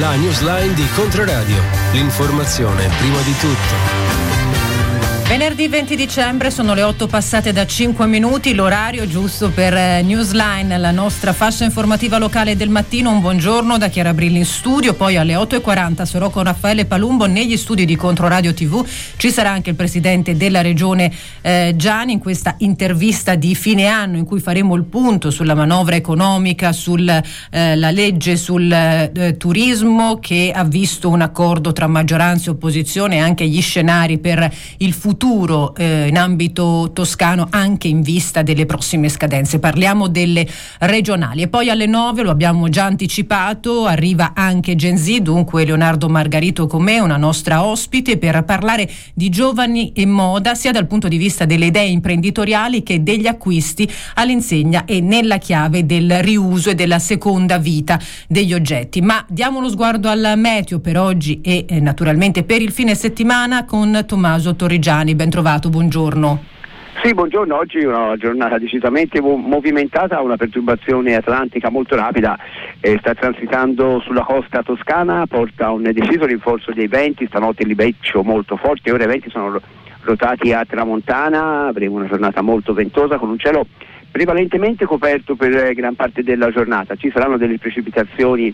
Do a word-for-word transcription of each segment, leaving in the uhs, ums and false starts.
La newsline di Controradio. L'informazione prima di tutto. Venerdì venti dicembre, sono le otto passate da cinque minuti, l'orario giusto per Newsline, la nostra fascia informativa locale del mattino. Un buongiorno da Chiara Brilli in studio, poi alle otto e quaranta sarò con Raffaele Palumbo negli studi di Controradio tivù. Ci sarà anche il presidente della regione eh, Giani in questa intervista di fine anno in cui faremo il punto sulla manovra economica, sulla eh, legge sul eh, turismo che ha visto un accordo tra maggioranza e opposizione e anche gli scenari per il futuro futuro eh, in ambito toscano anche in vista delle prossime scadenze. Parliamo delle regionali e poi alle nove, lo abbiamo già anticipato, arriva anche Gen Z, dunque Leonardo Margarito con me, una nostra ospite, per parlare di giovani e moda sia dal punto di vista delle idee imprenditoriali che degli acquisti all'insegna e nella chiave del riuso e della seconda vita degli oggetti. Ma diamo uno sguardo al meteo per oggi e eh, naturalmente per il fine settimana con Tommaso Torrigiani. Ben trovato, buongiorno. Sì, buongiorno. Oggi è una giornata decisamente movimentata, una perturbazione atlantica molto rapida eh, sta transitando sulla costa toscana, porta un deciso rinforzo dei venti, stanotte il libeccio molto forte, ora i venti sono rotati a tramontana, avremo una giornata molto ventosa con un cielo prevalentemente coperto per gran parte della giornata. Ci saranno delle precipitazioni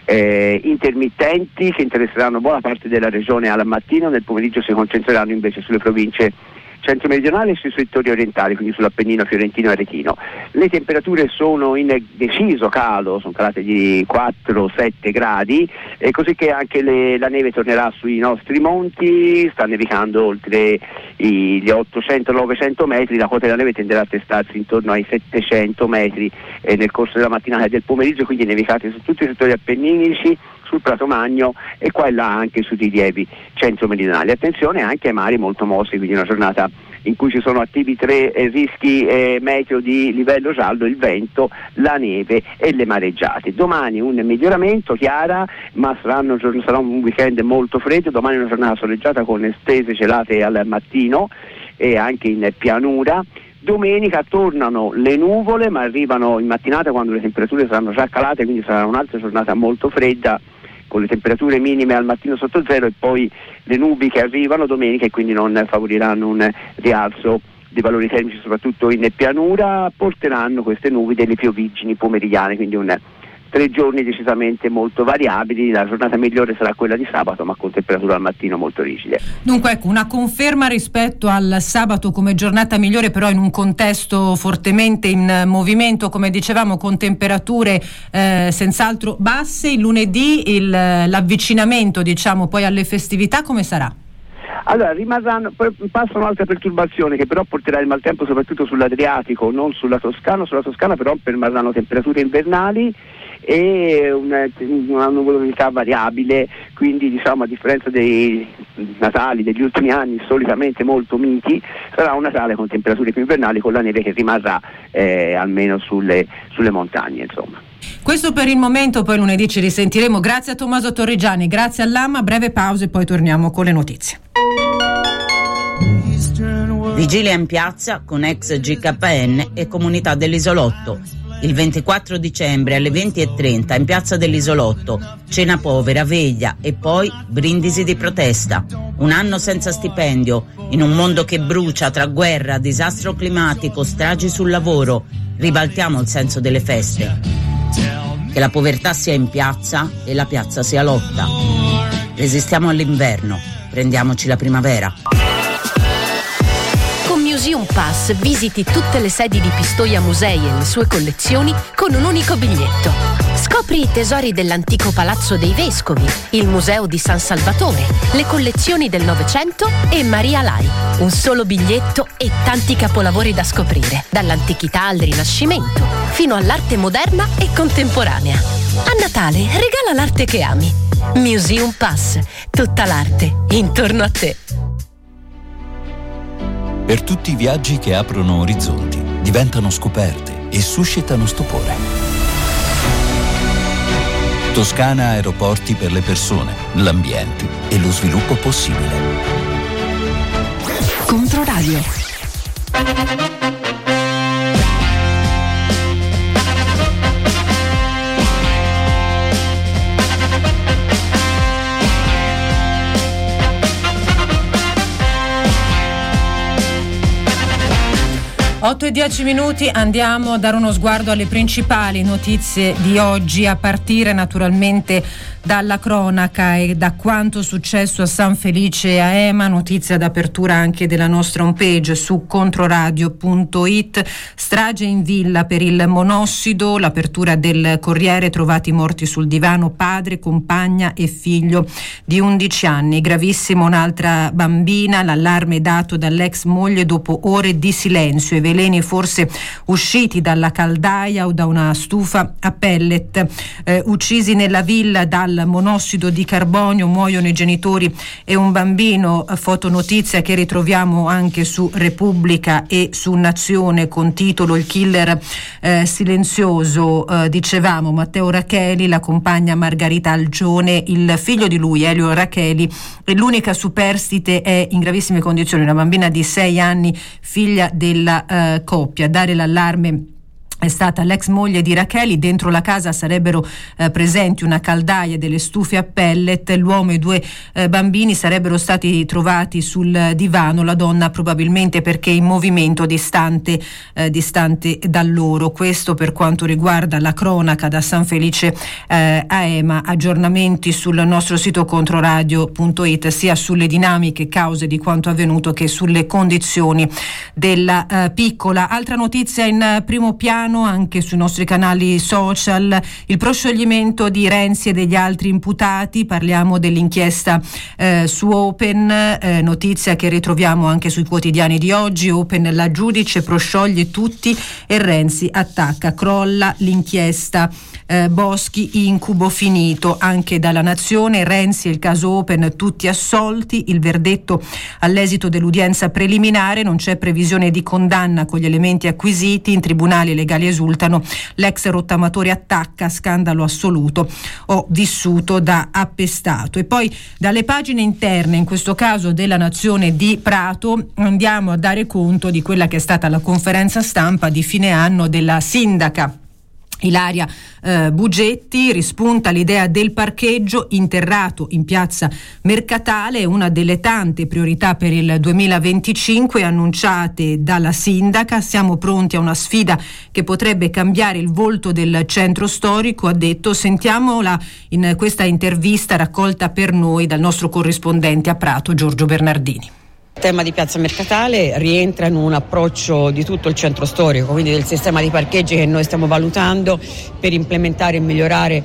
Eh, intermittenti che interesseranno buona parte della regione al mattino, nel pomeriggio si concentreranno invece sulle province centro-meridionali e sui settori orientali, quindi sull'Appennino fiorentino e aretino. Le temperature sono in deciso calo, sono calate di quattro sette gradi, e così che anche le, la neve tornerà sui nostri monti, sta nevicando oltre i, gli ottocento novecento metri, la quota della neve tenderà a testarsi intorno ai settecento metri eh, nel corso della mattinata e del pomeriggio, quindi nevicate su tutti i settori appenninici, sul Prato Magno e qua e là anche sui rilievi centro-meridionali. Attenzione anche ai mari molto mossi, quindi una giornata in cui ci sono attivi tre eh, rischi eh, meteo di livello giallo: il vento, la neve e le mareggiate. Domani un miglioramento, Chiara, ma saranno, sarà un weekend molto freddo. Domani una giornata soleggiata con estese gelate al mattino e anche in pianura. Domenica tornano le nuvole, ma arrivano in mattinata quando le temperature saranno già calate, quindi sarà un'altra giornata molto fredda con le temperature minime al mattino sotto zero, e poi le nubi che arrivano domenica e quindi non favoriranno un rialzo dei valori termici soprattutto in pianura, porteranno queste nubi delle pioviggini pomeridiane, quindi un tre giorni decisamente molto variabili. La giornata migliore sarà quella di sabato, ma con temperature al mattino molto rigide. Dunque ecco, una conferma rispetto al sabato come giornata migliore, però in un contesto fortemente in movimento, come dicevamo, con temperature eh, senz'altro basse. Il lunedì il, l'avvicinamento diciamo poi alle festività come sarà? Allora rimarranno, poi passano altre perturbazioni che però porterà il maltempo soprattutto sull'Adriatico, non sulla Toscana. Sulla Toscana però permarranno temperature invernali e una, una nuvolosità variabile, quindi diciamo a differenza dei Natali degli ultimi anni solitamente molto miti, sarà un Natale con temperature più invernali, con la neve che rimarrà eh, almeno sulle, sulle montagne, insomma. Questo per il momento, poi lunedì ci risentiremo. Grazie a Tommaso Torrigiani, grazie all'Amma, breve pausa e poi torniamo con le notizie. Vigilia in piazza con ex G K N e comunità dell'Isolotto. Il ventiquattro dicembre alle venti e trenta in piazza dell'Isolotto, cena povera, veglia e poi brindisi di protesta. Un anno senza stipendio, in un mondo che brucia tra guerra, disastro climatico, stragi sul lavoro. Ribaltiamo il senso delle feste. Che la povertà sia in piazza e la piazza sia lotta. Resistiamo all'inverno, prendiamoci la primavera. Con Museum Pass visiti tutte le sedi di Pistoia Musei e le sue collezioni con un unico biglietto. Scopri i tesori dell'antico Palazzo dei Vescovi, il Museo di San Salvatore, le collezioni del Novecento e Maria Lai. Un solo biglietto e tanti capolavori da scoprire, dall'antichità al Rinascimento, fino all'arte moderna e contemporanea. A Natale regala l'arte che ami. Museum Pass, tutta l'arte intorno a te. Per tutti i viaggi che aprono orizzonti, diventano scoperte e suscitano stupore. Toscana Aeroporti per le persone, l'ambiente e lo sviluppo possibile. Controradio. otto e dieci minuti, andiamo a dare uno sguardo alle principali notizie di oggi, a partire naturalmente dalla cronaca e da quanto successo a San Felice a Ema. Notizia d'apertura anche della nostra homepage su controradio punto it. Strage in villa per il monossido, l'apertura del Corriere, trovati morti sul divano padre, compagna e figlio di undici anni. Gravissimo un'altra bambina, l'allarme dato dall'ex moglie dopo ore di silenzio, i veleni forse usciti dalla caldaia o da una stufa a pellet. Eh, uccisi nella villa dal monossido di carbonio, muoiono i genitori e un bambino. Fotonotizia che ritroviamo anche su Repubblica e su Nazione con titolo Il killer eh, silenzioso. Eh, dicevamo Matteo Racheli, la compagna Margherita Algione, il figlio di lui Elio Racheli, e l'unica superstite è in gravissime condizioni, una bambina di sei anni, figlia della eh, coppia. Dare l'allarme è stata l'ex moglie di Racheli. Dentro la casa sarebbero eh, presenti una caldaia e delle stufe a pellet. L'uomo e due eh, bambini sarebbero stati trovati sul divano, la donna probabilmente perché in movimento distante, eh, distante da loro. Questo per quanto riguarda la cronaca da San Felice eh, a Ema. Aggiornamenti sul nostro sito controradio punto it sia sulle dinamiche cause di quanto avvenuto che sulle condizioni della eh, piccola. Altra notizia in primo piano anche sui nostri canali social, il proscioglimento di Renzi e degli altri imputati. Parliamo dell'inchiesta eh, su Open, eh, notizia che ritroviamo anche sui quotidiani di oggi. Open, la giudice proscioglie tutti e Renzi attacca, crolla l'inchiesta. eh, Boschi, incubo finito. Anche dalla Nazione, Renzi e il caso Open tutti assolti, il verdetto all'esito dell'udienza preliminare, non c'è previsione di condanna con gli elementi acquisiti, in tribunale legali esultano, l'ex rottamatore attacca, scandalo assoluto, ho vissuto da appestato. E poi dalle pagine interne, in questo caso della Nazione di Prato, andiamo a dare conto di quella che è stata la conferenza stampa di fine anno della sindaca Ilaria eh, Bugetti. Rispunta l'idea del parcheggio interrato in piazza Mercatale, una delle tante priorità per il duemilaventicinque annunciate dalla sindaca. Siamo pronti a una sfida che potrebbe cambiare il volto del centro storico, ha detto. Sentiamola in questa intervista raccolta per noi dal nostro corrispondente a Prato, Giorgio Bernardini. Il tema di Piazza Mercatale rientra in un approccio di tutto il centro storico, quindi del sistema di parcheggi che noi stiamo valutando per implementare e migliorare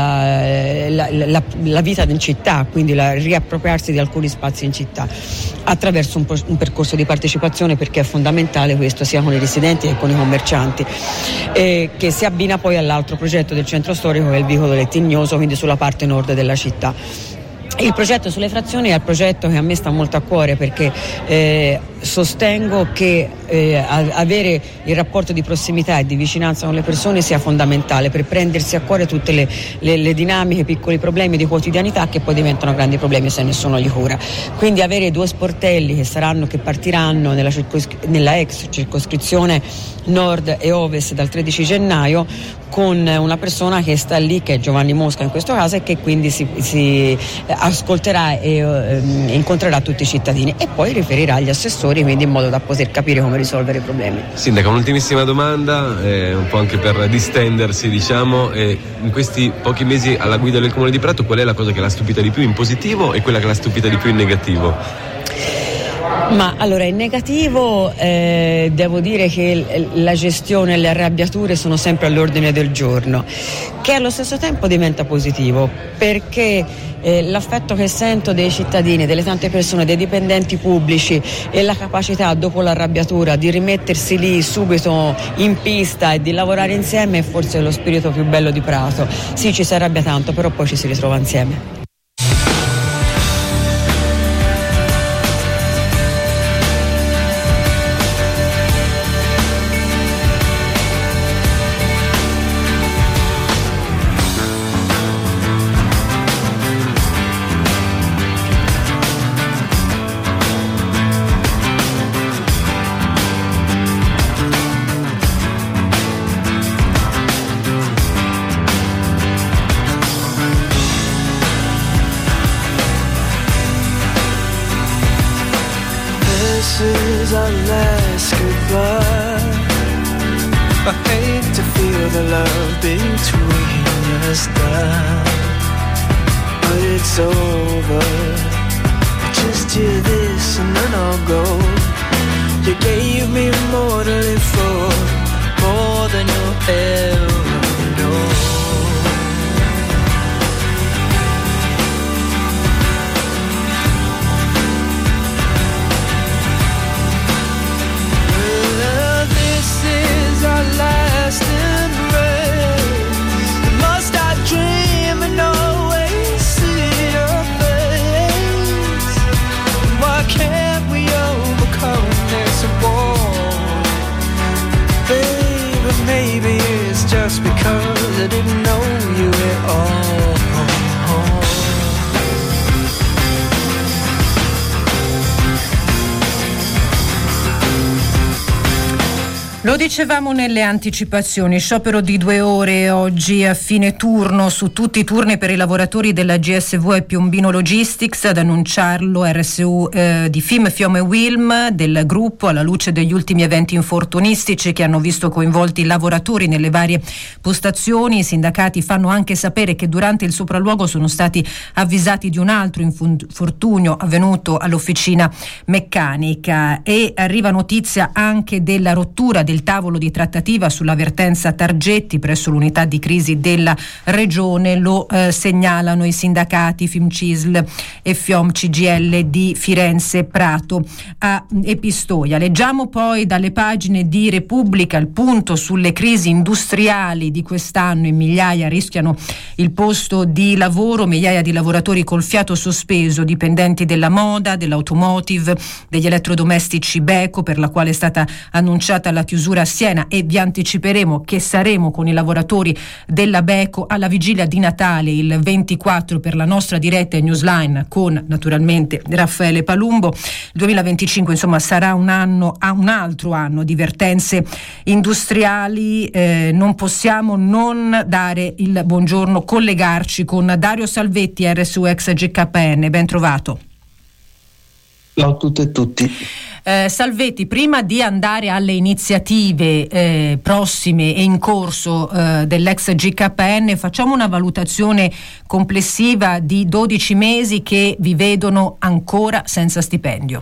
la, la, la, la vita in città, quindi la, riappropriarsi di alcuni spazi in città attraverso un, un percorso di partecipazione, perché è fondamentale questo sia con i residenti che con i commercianti, eh, che si abbina poi all'altro progetto del centro storico che è il vicolo Lettignoso, quindi sulla parte nord della città. Il progetto sulle frazioni è il progetto che a me sta molto a cuore, perché eh, sostengo che eh, avere il rapporto di prossimità e di vicinanza con le persone sia fondamentale per prendersi a cuore tutte le, le, le dinamiche, piccoli problemi di quotidianità che poi diventano grandi problemi se nessuno li cura. Quindi avere due sportelli che saranno, che partiranno nella, circoscri- nella ex circoscrizione nord e ovest dal tredici gennaio, con una persona che sta lì, che è Giovanni Mosca in questo caso, e che quindi si, si ascolterà e eh, incontrerà tutti i cittadini e poi riferirà agli assessori, quindi in modo da poter capire come risolvere i problemi. Sindaca, un'ultimissima domanda, eh, un po' anche per distendersi, diciamo, eh, in questi pochi mesi alla guida del Comune di Prato, qual è la cosa che l'ha stupita di più in positivo e quella che l'ha stupita di più in negativo? Ma allora, in negativo eh, devo dire che la gestione e le arrabbiature sono sempre all'ordine del giorno, che allo stesso tempo diventa positivo, perché eh, l'affetto che sento dei cittadini, delle tante persone, dei dipendenti pubblici e la capacità dopo l'arrabbiatura di rimettersi lì subito in pista e di lavorare insieme è forse lo spirito più bello di Prato. Sì, ci si arrabbia tanto, però poi ci si ritrova insieme. I hate to feel the love between us die, but it's over. Just hear this and then I'll go. You gave me more to live for, more than you'll ever know. Well, this is our last embrace. Must I dream and always see your face? Why can't we overcome this war? Baby, maybe it's just because I didn't know you at all. Lo dicevamo nelle anticipazioni, sciopero di due ore oggi a fine turno su tutti i turni per i lavoratori della G S V e Piombino Logistics. Ad annunciarlo R S U eh, di F I M, Fiume Wilm del gruppo, alla luce degli ultimi eventi infortunistici che hanno visto coinvolti i lavoratori nelle varie postazioni. I sindacati fanno anche sapere che durante il sopralluogo sono stati avvisati di un altro infortunio avvenuto all'officina meccanica, e arriva notizia anche della rottura del tavolo di trattativa sulla vertenza Targetti presso l'unità di crisi della regione. Lo eh, segnalano i sindacati Fimcisl e Fiom C G I L di Firenze, Prato a, e Pistoia. Leggiamo poi dalle pagine di Repubblica il punto sulle crisi industriali di quest'anno. In migliaia rischiano il posto di lavoro, migliaia di lavoratori col fiato sospeso, dipendenti della moda, dell'automotive, degli elettrodomestici Beko, per la quale è stata annunciata la chiusura a Siena, e vi anticiperemo che saremo con i lavoratori della Beko alla vigilia di Natale il ventiquattro per la nostra diretta Newsline con naturalmente Raffaele Palumbo. Il duemilaventicinque insomma sarà un anno, un altro anno di vertenze industriali. Eh, non possiamo non dare il buongiorno, collegarci con Dario Salvetti, R S U ex G K N. Ben trovato. Ciao a tutte e tutti. Eh, Salvetti, prima di andare alle iniziative eh, prossime e in corso eh, dell'ex G K N, facciamo una valutazione complessiva di dodici mesi che vi vedono ancora senza stipendio.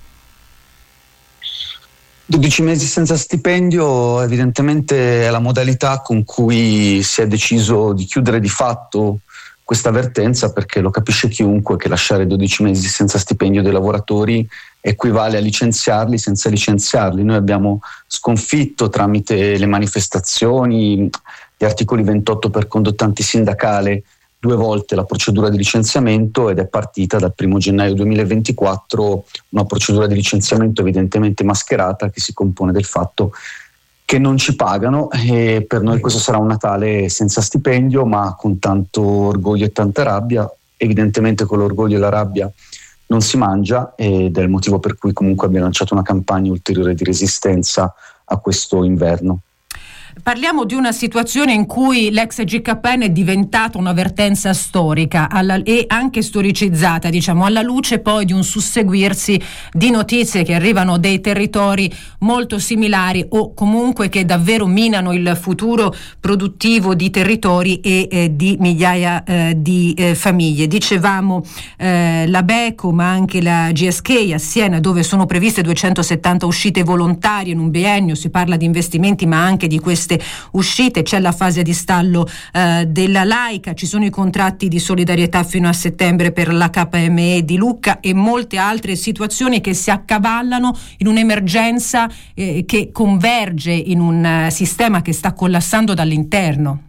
dodici mesi senza stipendio evidentemente è la modalità con cui si è deciso di chiudere di fatto questa vertenza, perché lo capisce chiunque che lasciare dodici mesi senza stipendio dei lavoratori equivale a licenziarli senza licenziarli. Noi abbiamo sconfitto tramite le manifestazioni, gli articoli ventotto per condotta antisindacale, due volte la procedura di licenziamento, ed è partita dal primo gennaio duemilaventiquattro una procedura di licenziamento evidentemente mascherata che si compone del fatto che non ci pagano, e per noi questo sarà un Natale senza stipendio, ma con tanto orgoglio e tanta rabbia. Evidentemente con l'orgoglio e la rabbia non si mangia, ed è il motivo per cui comunque abbiamo lanciato una campagna ulteriore di resistenza a questo inverno. Parliamo di una situazione in cui l'ex G K N è diventata una vertenza storica alla, e anche storicizzata, diciamo, alla luce poi di un susseguirsi di notizie che arrivano dai territori molto similari, o comunque che davvero minano il futuro produttivo di territori e eh, di migliaia eh, di eh, famiglie. Dicevamo eh, la Beko, ma anche la G S K a Siena, dove sono previste duecentosettanta uscite volontarie in un biennio. Si parla di investimenti, ma anche di queste uscite. C'è la fase di stallo eh, della Laica, ci sono i contratti di solidarietà fino a settembre per la K M E di Lucca e molte altre situazioni che si accavallano in un'emergenza eh, che converge in un uh, sistema che sta collassando dall'interno.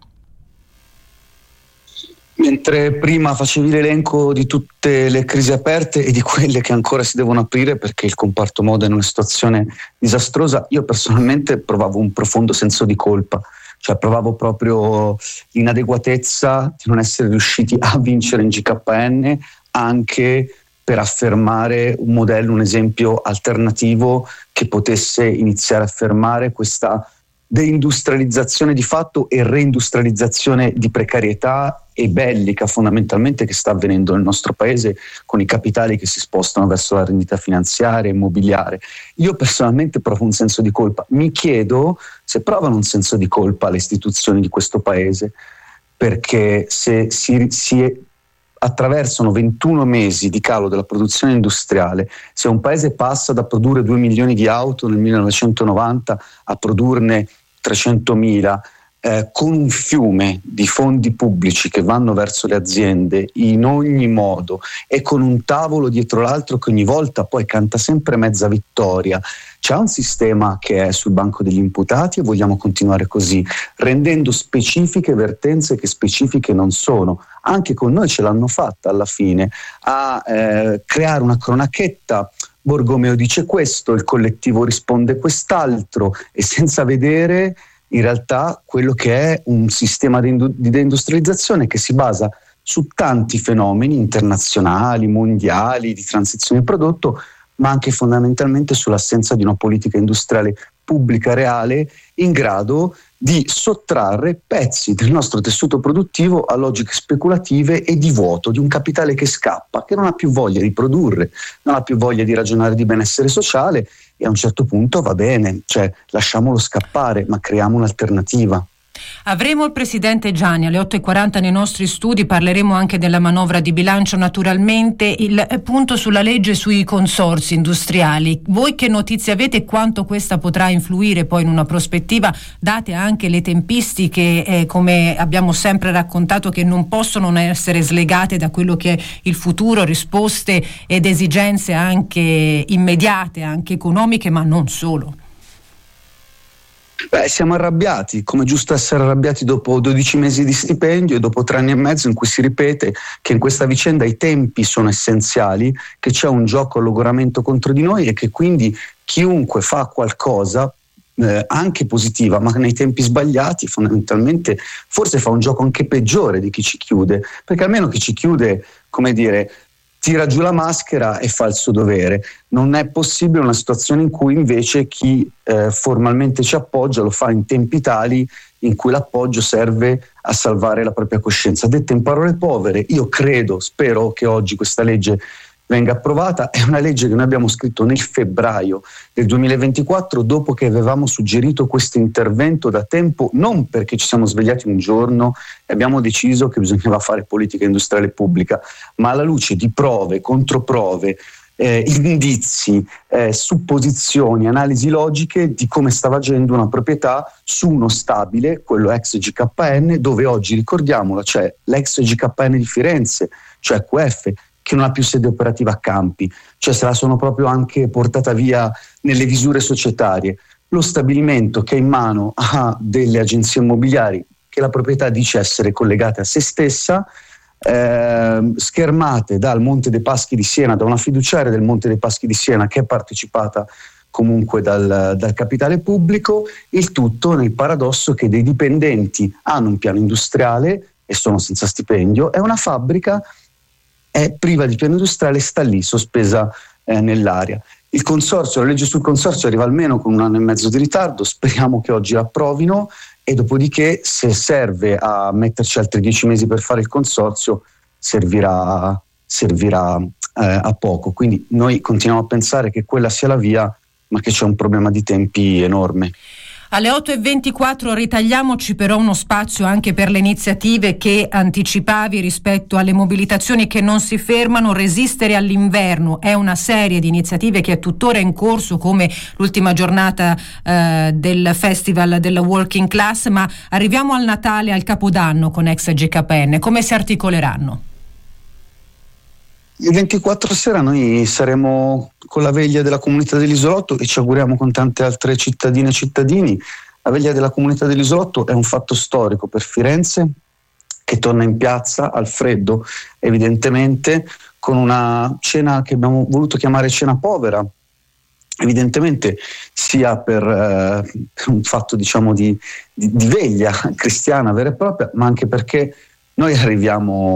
Mentre prima facevi l'elenco di tutte le crisi aperte e di quelle che ancora si devono aprire perché il comparto moda è in una situazione disastrosa, io personalmente provavo un profondo senso di colpa, cioè provavo proprio l'inadeguatezza di non essere riusciti a vincere in G K N, anche per affermare un modello, un esempio alternativo che potesse iniziare a fermare questa deindustrializzazione di fatto e reindustrializzazione di precarietà e bellica fondamentalmente che sta avvenendo nel nostro paese con i capitali che si spostano verso la rendita finanziaria e immobiliare. Io personalmente provo un senso di colpa, mi chiedo se provano un senso di colpa le istituzioni di questo paese, perché se si, si attraversano ventuno mesi di calo della produzione industriale, se un paese passa da produrre due milioni di auto nel millenovecentonovanta a produrne trecentomila, eh, con un fiume di fondi pubblici che vanno verso le aziende in ogni modo e con un tavolo dietro l'altro che ogni volta poi canta sempre mezza vittoria, c'è un sistema che è sul banco degli imputati e vogliamo continuare così, rendendo specifiche vertenze che specifiche non sono. Anche con noi ce l'hanno fatta alla fine, a eh, creare una cronachetta. Borgomeo dice questo, il collettivo risponde quest'altro, e senza vedere in realtà quello che è un sistema di deindustrializzazione che si basa su tanti fenomeni internazionali, mondiali, di transizione prodotto, ma anche fondamentalmente sull'assenza di una politica industriale pubblica reale in grado di sottrarre pezzi del nostro tessuto produttivo a logiche speculative e di vuoto, di un capitale che scappa, che non ha più voglia di produrre, non ha più voglia di ragionare di benessere sociale, e a un certo punto va bene, cioè lasciamolo scappare, ma creiamo un'alternativa. Avremo il presidente Gianni alle otto e quaranta nei nostri studi, parleremo anche della manovra di bilancio naturalmente, il punto sulla legge sui consorzi industriali. Voi che notizie avete e quanto questa potrà influire poi in una prospettiva, date anche le tempistiche, eh, come abbiamo sempre raccontato, che non possono essere slegate da quello che è il futuro, risposte ed esigenze anche immediate, anche economiche, ma non solo. Beh, siamo arrabbiati, come è giusto essere arrabbiati dopo dodici mesi di stipendio e dopo tre anni e mezzo in cui si ripete che in questa vicenda i tempi sono essenziali, che c'è un gioco a logoramento contro di noi e che quindi chiunque fa qualcosa, eh, anche positiva, ma nei tempi sbagliati, fondamentalmente forse fa un gioco anche peggiore di chi ci chiude, perché almeno chi ci chiude, come dire, tira giù la maschera e fa il suo dovere. Non è possibile una situazione in cui invece chi eh, formalmente ci appoggia lo fa in tempi tali in cui l'appoggio serve a salvare la propria coscienza. Dette in parole povere, io credo, spero che oggi questa legge venga approvata. È una legge che noi abbiamo scritto nel febbraio del duemilaventiquattro, dopo che avevamo suggerito questo intervento da tempo, non perché ci siamo svegliati un giorno e abbiamo deciso che bisognava fare politica industriale pubblica, ma alla luce di prove, controprove, eh, indizi, eh, supposizioni, analisi logiche di come stava agendo una proprietà su uno stabile, quello ex G K N, dove oggi, ricordiamolo, c'è l'ex G K N di Firenze, cioè Q F, che non ha più sede operativa a Campi, cioè se la sono proprio anche portata via nelle visure societarie. Lo stabilimento che è in mano a delle agenzie immobiliari che la proprietà dice essere collegate a se stessa, eh, schermate dal Monte dei Paschi di Siena, da una fiduciaria del Monte dei Paschi di Siena che è partecipata comunque dal, dal capitale pubblico, il tutto nel paradosso che dei dipendenti hanno un piano industriale e sono senza stipendio, è una fabbrica è priva di piano industriale, sta lì sospesa eh, nell'aria. Il consorzio, la legge sul consorzio arriva almeno con un anno e mezzo di ritardo, speriamo che oggi la approvino e dopodiché, se serve a metterci altri dieci mesi per fare il consorzio, servirà, servirà eh, a poco. Quindi noi continuiamo a pensare che quella sia la via, ma che c'è un problema di tempi enorme. Alle otto e ventiquattro ritagliamoci però uno spazio anche per le iniziative che anticipavi rispetto alle mobilitazioni che non si fermano. Resistere all'inverno è una serie di iniziative che è tuttora in corso, come l'ultima giornata eh, del Festival della Working Class, ma arriviamo al Natale, al Capodanno con ex G K N. Come si articoleranno? Il ventiquattro sera noi saremo con la veglia della comunità dell'Isolotto e ci auguriamo con tante altre cittadine e cittadini. La veglia della comunità dell'Isolotto è un fatto storico per Firenze, che torna in piazza al freddo, evidentemente, con una cena che abbiamo voluto chiamare cena povera, evidentemente sia per, eh, per un fatto diciamo di, di, di veglia cristiana vera e propria, ma anche perché noi arriviamo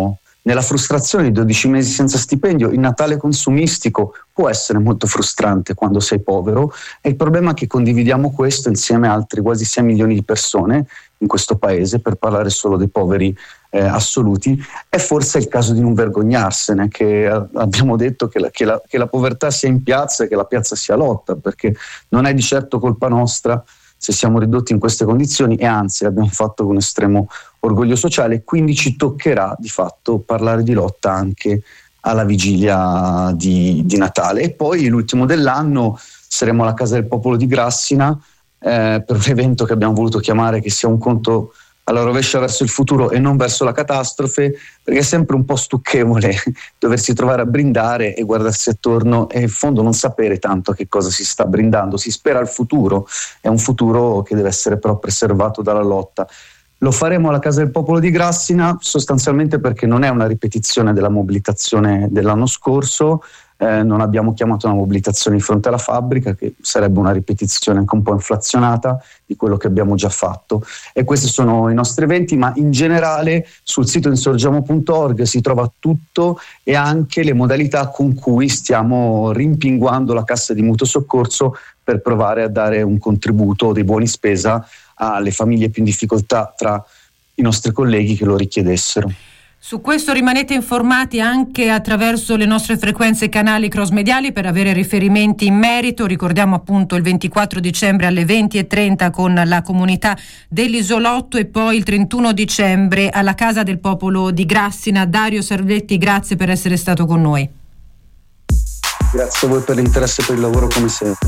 nella frustrazione di dodici mesi senza stipendio. Il Natale consumistico può essere molto frustrante quando sei povero, e il problema è che condividiamo questo insieme a altri quasi sei milioni di persone in questo paese, per parlare solo dei poveri eh, assoluti. È forse il caso di non vergognarsene, che eh, abbiamo detto che la, che, la, che la povertà sia in piazza e che la piazza sia lotta, perché non è di certo colpa nostra se siamo ridotti in queste condizioni, e anzi l'abbiamo fatto con estremo orgoglio sociale. Quindi ci toccherà di fatto parlare di lotta anche alla vigilia di, di Natale. E poi l'ultimo dell'anno saremo alla Casa del Popolo di Grassina eh, per un evento che abbiamo voluto chiamare che sia un conto alla rovescia verso il futuro e non verso la catastrofe, perché è sempre un po' stucchevole doversi trovare a brindare e guardarsi attorno e in fondo non sapere tanto a che cosa si sta brindando. Si spera al futuro, è un futuro che deve essere però preservato dalla lotta. Lo faremo alla Casa del Popolo di Grassina sostanzialmente perché non è una ripetizione della mobilitazione dell'anno scorso. Eh, non abbiamo chiamato una mobilitazione di fronte alla fabbrica, che sarebbe una ripetizione anche un po' inflazionata di quello che abbiamo già fatto, e questi sono i nostri eventi. Ma in generale sul sito insorgiamo punto org si trova tutto, e anche le modalità con cui stiamo rimpinguando la cassa di mutuo soccorso per provare a dare un contributo, dei buoni spesa alle famiglie più in difficoltà tra i nostri colleghi che lo richiedessero. Su questo rimanete informati anche attraverso le nostre frequenze e canali cross-mediali per avere riferimenti in merito. Ricordiamo appunto il ventiquattro dicembre alle venti e trenta con la comunità dell'Isolotto, e poi il trentuno dicembre alla Casa del Popolo di Grassina. Dario Salvetti, grazie per essere stato con noi. Grazie a voi per l'interesse e per il lavoro come sempre.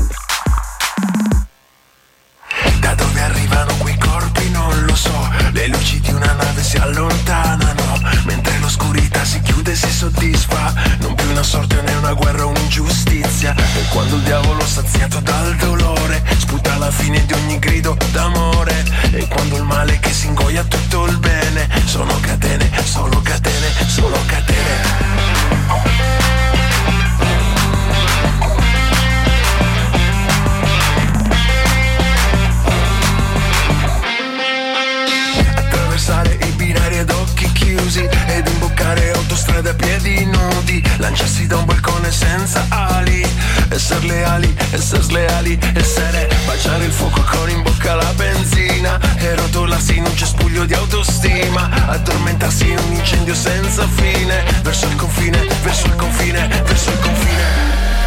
Da dove arrivano quei corpi non lo so, le luci di una nave si allontanano, mentre l'oscurità si chiude e si soddisfa, non più una sorte né una guerra o un'ingiustizia. E quando il diavolo saziato dal dolore sputa la fine di ogni grido d'amore, e quando il male che si ingoia tutto il bene, sono catene, solo catene, solo catene. I binari ad occhi chiusi ed imboccare autostrade a piedi nudi, lanciarsi da un balcone senza ali, essere leali, essere sleali, essere baciare il fuoco con in bocca la benzina e rotolarsi in un cespuglio di autostima, addormentarsi in un incendio senza fine, verso il confine, verso il confine, verso il confine.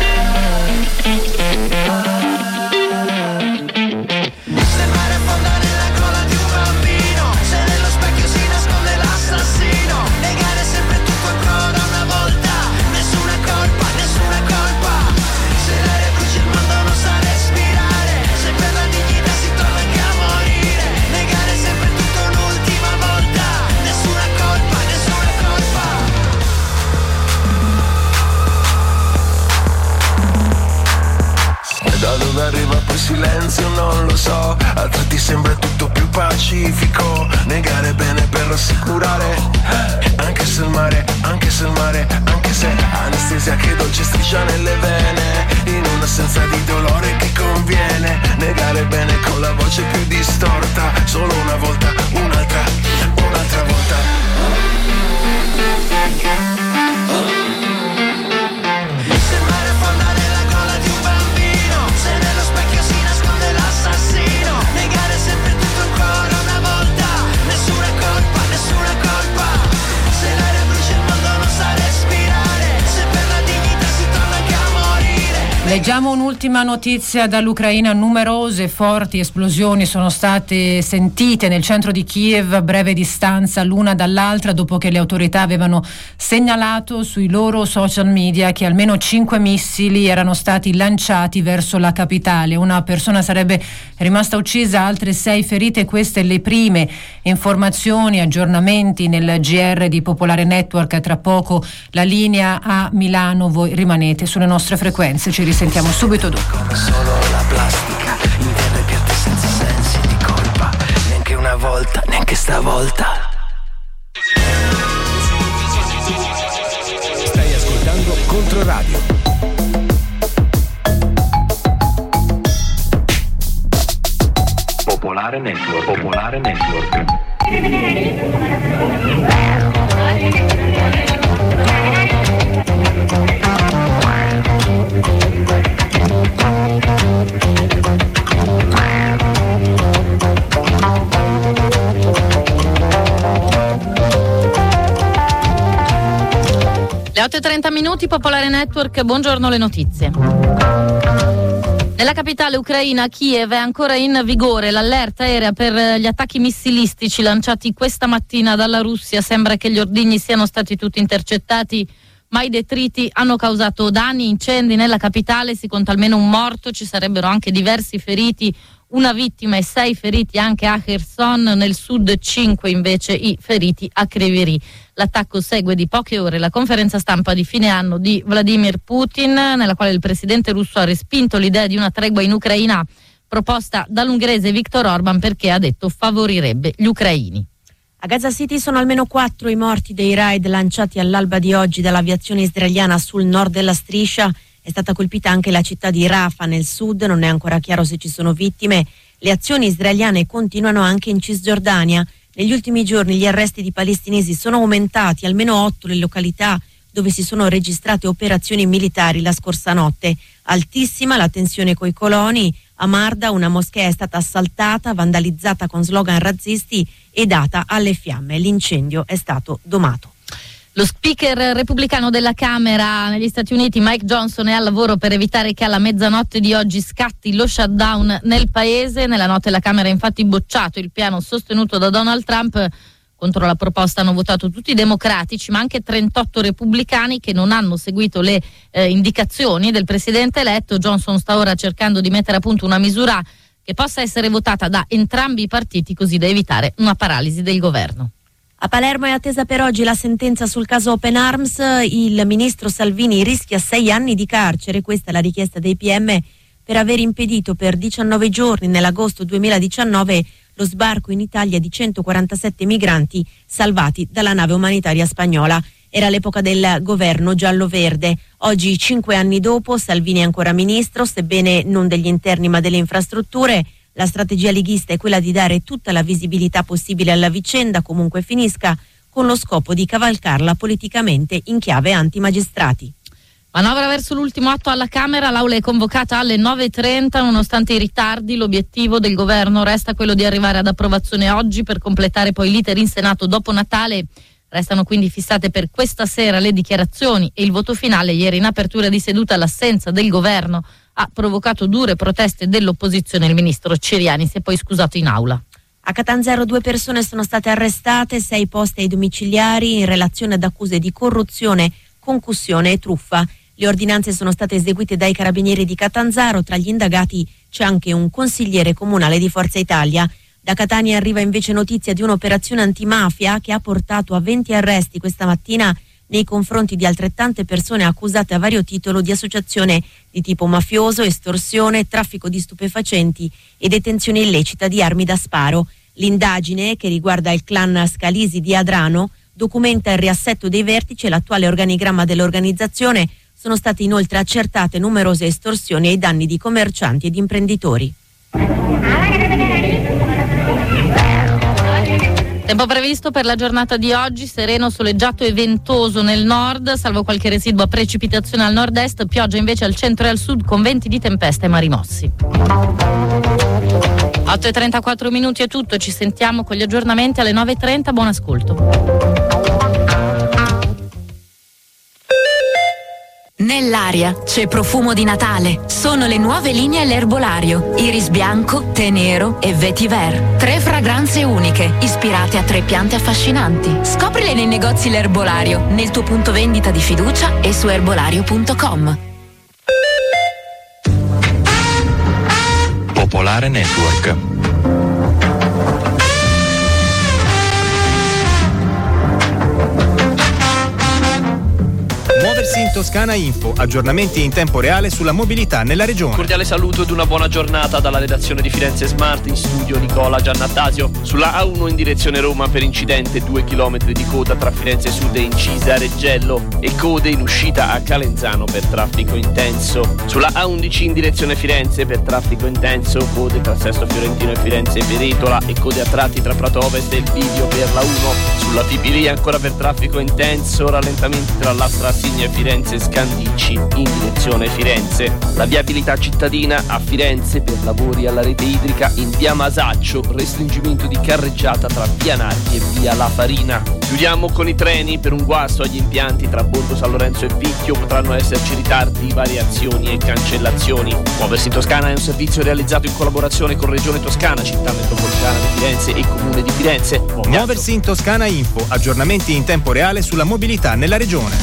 Negare sempre tutto ancora una volta, nessuna colpa, nessuna colpa. Se l'aria brucia il mondo non sa respirare, se per la dignità si trova anche a morire. Negare sempre tutto un'ultima volta, nessuna colpa, nessuna colpa. E da dove arriva poi silenzio non lo so, a tratti sembra tutto più pacifico. Negare bene per rassicurare, anche se il mare, anche se il mare, anche se anestesia che dolce striscia nelle vene, in un'assenza di dolore che conviene. Negare bene con la voce più distorta, solo una volta, un'altra, un'altra volta. Se il mare affonda nella gola di un bambino, se nello specchio si nasconde l'assassino. Negare sempre tutto ancora una volta, nessuna colpa, nessuna colpa. Se l'aria brucia il mondo non sa respirare, se per la dignità si torna anche a morire. Leggiamo un'ultima notizia dall'Ucraina. Numerose forti esplosioni sono state sentite nel centro di Kiev a breve distanza l'una dall'altra, dopo che le autorità avevano segnalato sui loro social media che almeno cinque missili erano stati lanciati verso la capitale. Una persona sarebbe rimasta uccisa, altre sei ferite. Queste le prime informazioni, aggiornamenti nel G R di Popolare Network. Tra poco la linea a Milano, voi rimanete sulle nostre frequenze, ci risentiamo subito dopo. Solo la plastica, in terre piatte senza sensi di colpa, neanche una volta, neanche stavolta. Stai ascoltando Controradio. Popolare Network. Popolare Network. Le otto e trenta minuti, Popolare Network, buongiorno, le notizie. Nella capitale ucraina, Kiev, è ancora in vigore l'allerta aerea per gli attacchi missilistici lanciati questa mattina dalla Russia. Sembra che gli ordigni siano stati tutti intercettati, ma i detriti hanno causato danni, incendi nella capitale, si conta almeno un morto, ci sarebbero anche diversi feriti, una vittima e sei feriti anche a Kherson, nel sud cinque invece i feriti a Kryvyi. L'attacco segue di poche ore la conferenza stampa di fine anno di Vladimir Putin, nella quale il presidente russo ha respinto l'idea di una tregua in Ucraina proposta dall'ungherese Viktor Orban, perché ha detto favorirebbe gli ucraini. A Gaza City sono almeno quattro i morti dei raid lanciati all'alba di oggi dall'aviazione israeliana sul nord della striscia. È stata colpita anche la città di Rafah nel sud, non è ancora chiaro se ci sono vittime. Le azioni israeliane continuano anche in Cisgiordania. Negli ultimi giorni gli arresti di palestinesi sono aumentati, almeno otto le località dove si sono registrate operazioni militari la scorsa notte. Altissima la tensione coi coloni. A Marda una moschea è stata assaltata, vandalizzata con slogan razzisti e data alle fiamme. L'incendio è stato domato. Lo speaker repubblicano della Camera negli Stati Uniti, Mike Johnson, è al lavoro per evitare che alla mezzanotte di oggi scatti lo shutdown nel paese. Nella notte la Camera ha infatti bocciato il piano sostenuto da Donald Trump. Contro la proposta hanno votato tutti i democratici, ma anche trentotto repubblicani che non hanno seguito le eh, indicazioni del presidente eletto. Johnson sta ora cercando di mettere a punto una misura che possa essere votata da entrambi i partiti, così da evitare una paralisi del governo. A Palermo è attesa per oggi la sentenza sul caso Open Arms. Il ministro Salvini rischia sei anni di carcere, questa è la richiesta dei P M, per aver impedito per diciannove giorni nell'agosto duemiladiciannove lo sbarco in Italia di centoquarantasette migranti salvati dalla nave umanitaria spagnola. Era l'epoca del governo giallo-verde. Oggi, cinque anni dopo, Salvini è ancora ministro, sebbene non degli interni ma delle infrastrutture. La strategia leghista è quella di dare tutta la visibilità possibile alla vicenda, comunque finisca, con lo scopo di cavalcarla politicamente in chiave antimagistrati. Manovra verso l'ultimo atto alla Camera, l'Aula è convocata alle nove e trenta, nonostante i ritardi l'obiettivo del governo resta quello di arrivare ad approvazione oggi per completare poi l'iter in Senato dopo Natale. Restano quindi fissate per questa sera le dichiarazioni e il voto finale. Ieri in apertura di seduta l'assenza del governo ha provocato dure proteste dell'opposizione. Il ministro Ciriani si è poi scusato in aula. A Catanzaro due persone sono state arrestate, sei poste ai domiciliari in relazione ad accuse di corruzione, concussione e truffa. Le ordinanze sono state eseguite dai carabinieri di Catanzaro, tra gli indagati c'è anche un consigliere comunale di Forza Italia. Da Catania arriva invece notizia di un'operazione antimafia che ha portato a venti arresti questa mattina nei confronti di altrettante persone accusate a vario titolo di associazione di tipo mafioso, estorsione, traffico di stupefacenti e detenzione illecita di armi da sparo. L'indagine, che riguarda il clan Scalisi di Adrano, documenta il riassetto dei vertici e l'attuale organigramma dell'organizzazione. Sono state inoltre accertate numerose estorsioni ai danni di commercianti ed imprenditori. Tempo previsto per la giornata di oggi: sereno, soleggiato e ventoso nel nord, salvo qualche residua precipitazione al nord-est, pioggia invece al centro e al sud con venti di tempesta e mari mossi. otto e trentaquattro minuti è tutto, ci sentiamo con gli aggiornamenti alle nove e trenta, buon ascolto. Nell'aria c'è profumo di Natale. Sono le nuove linee all'erbolario: Iris bianco, tè nero e vetiver. Tre fragranze uniche, ispirate a tre piante affascinanti. Scoprile nei negozi L'Erbolario, nel tuo punto vendita di fiducia e su erbolario punto com. Popolare Network. Muoversi in Toscana Info, aggiornamenti in tempo reale sulla mobilità nella regione. Cordiale saluto ed una buona giornata dalla redazione di Firenze Smart, in studio Nicola Giannattasio. Sulla A uno in direzione Roma per incidente, due chilometri di coda tra Firenze Sud e Incisa Reggello e code in uscita a Calenzano per traffico intenso. Sulla A undici in direzione Firenze per traffico intenso, code tra Sesto Fiorentino e Firenze Peretola e code a tratti tra Prato Ovest e il Bivio per la uno. Sulla Pipilia ancora per traffico intenso, rallentamenti tra Lastra Assigna e Firenze Scandicci in direzione Firenze. La viabilità cittadina a Firenze per lavori alla rete idrica in via Masaccio, restringimento di carreggiata tra via Narchi e via La Farina. Chiudiamo con i treni. Per un guasto agli impianti tra Borgo San Lorenzo e Picchio potranno esserci ritardi, variazioni e cancellazioni. Muoversi in Toscana è un servizio realizzato in collaborazione con Regione Toscana, Città Metropolitana di Firenze e Comune di Firenze. Buon Muoversi in Toscana Info, aggiornamenti in tempo reale sulla mobilità nella regione.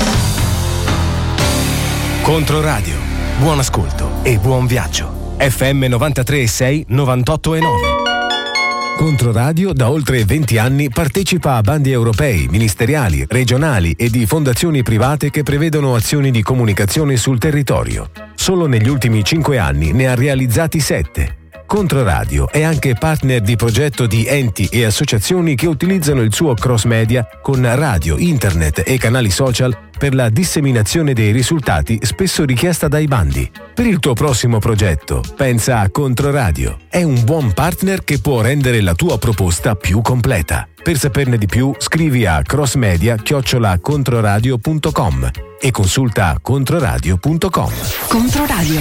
Controradio, buon ascolto e buon viaggio. F M novantatré e sei, novantotto e nove. Controradio da oltre venti anni partecipa a bandi europei, ministeriali, regionali e di fondazioni private che prevedono azioni di comunicazione sul territorio. Solo negli ultimi cinque anni ne ha realizzati sette. Controradio è anche partner di progetto di enti e associazioni che utilizzano il suo cross media con radio, internet e canali social per la disseminazione dei risultati spesso richiesta dai bandi. Per il tuo prossimo progetto, pensa a Controradio. È un buon partner che può rendere la tua proposta più completa. Per saperne di più, scrivi a crossmedia chiocciola controradio punto com e consulta controradio punto com. Controradio.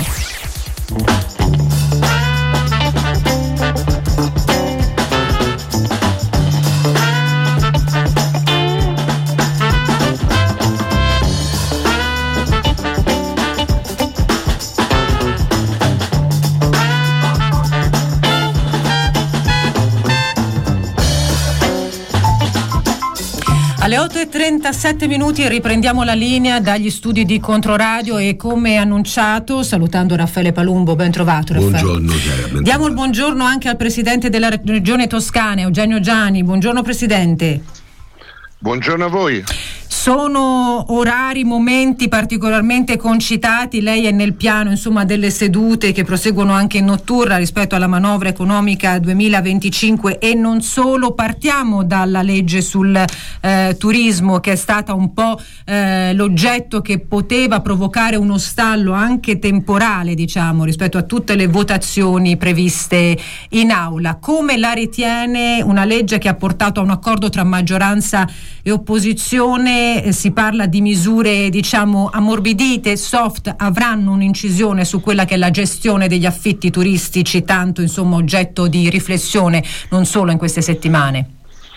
Alle otto e trentasette minuti riprendiamo la linea dagli studi di Controradio e, come annunciato, salutando Raffaele Palumbo, ben trovato Raffaele. Buongiorno Chiara, ben Diamo il buongiorno anche al Presidente della Regione Toscana, Eugenio Giani. Buongiorno Presidente. Buongiorno a voi. Sono orari, momenti particolarmente concitati, lei è nel piano insomma delle sedute che proseguono anche in notturna rispetto alla manovra economica duemilaventicinque e non solo. Partiamo dalla legge sul eh, turismo, che è stata un po' eh, l'oggetto che poteva provocare uno stallo anche temporale, diciamo, rispetto a tutte le votazioni previste in aula. Come la ritiene una legge che ha portato a un accordo tra maggioranza e opposizione? Si parla di misure, diciamo, ammorbidite, soft, avranno un'incisione su quella che è la gestione degli affitti turistici, tanto insomma oggetto di riflessione non solo in queste settimane.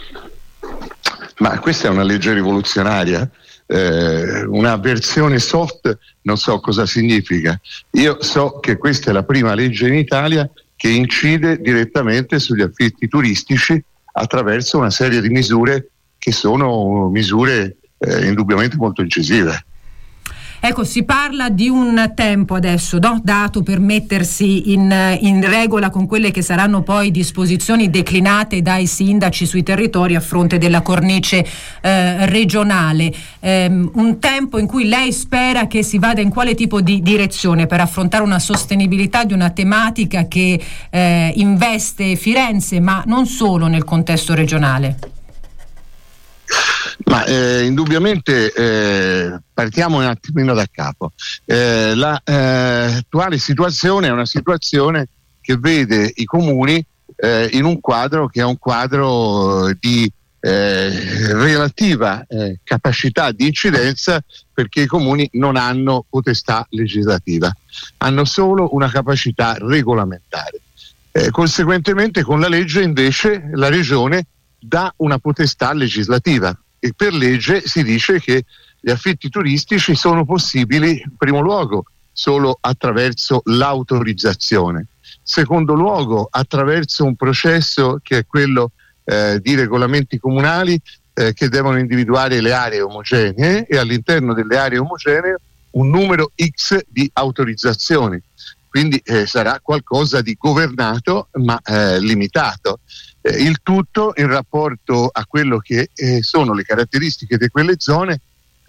Ma questa è una legge rivoluzionaria, eh, una versione soft non so cosa significa. Io so che questa è la prima legge in Italia che incide direttamente sugli affitti turistici attraverso una serie di misure che sono misure Eh, indubbiamente molto incisive. Ecco, si parla di un tempo adesso, no? dato per mettersi in, in regola con quelle che saranno poi disposizioni declinate dai sindaci sui territori a fronte della cornice eh, regionale. Eh, un tempo in cui lei spera che si vada in quale tipo di direzione per affrontare una sostenibilità di una tematica che eh, investe Firenze, ma non solo nel contesto regionale? Ma eh, indubbiamente eh, partiamo un attimino da capo. Eh, la eh, attuale situazione è una situazione che vede i comuni eh, in un quadro che è un quadro di eh, relativa eh, capacità di incidenza, perché i comuni non hanno potestà legislativa, hanno solo una capacità regolamentare. Eh, conseguentemente con la legge invece la Regione dà una potestà legislativa e per legge si dice che gli affitti turistici sono possibili in primo luogo solo attraverso l'autorizzazione, secondo luogo attraverso un processo che è quello eh, di regolamenti comunali eh, che devono individuare le aree omogenee e all'interno delle aree omogenee un numero X di autorizzazioni, quindi eh, sarà qualcosa di governato ma eh, limitato. Eh, il tutto in rapporto a quello che eh, sono le caratteristiche di quelle zone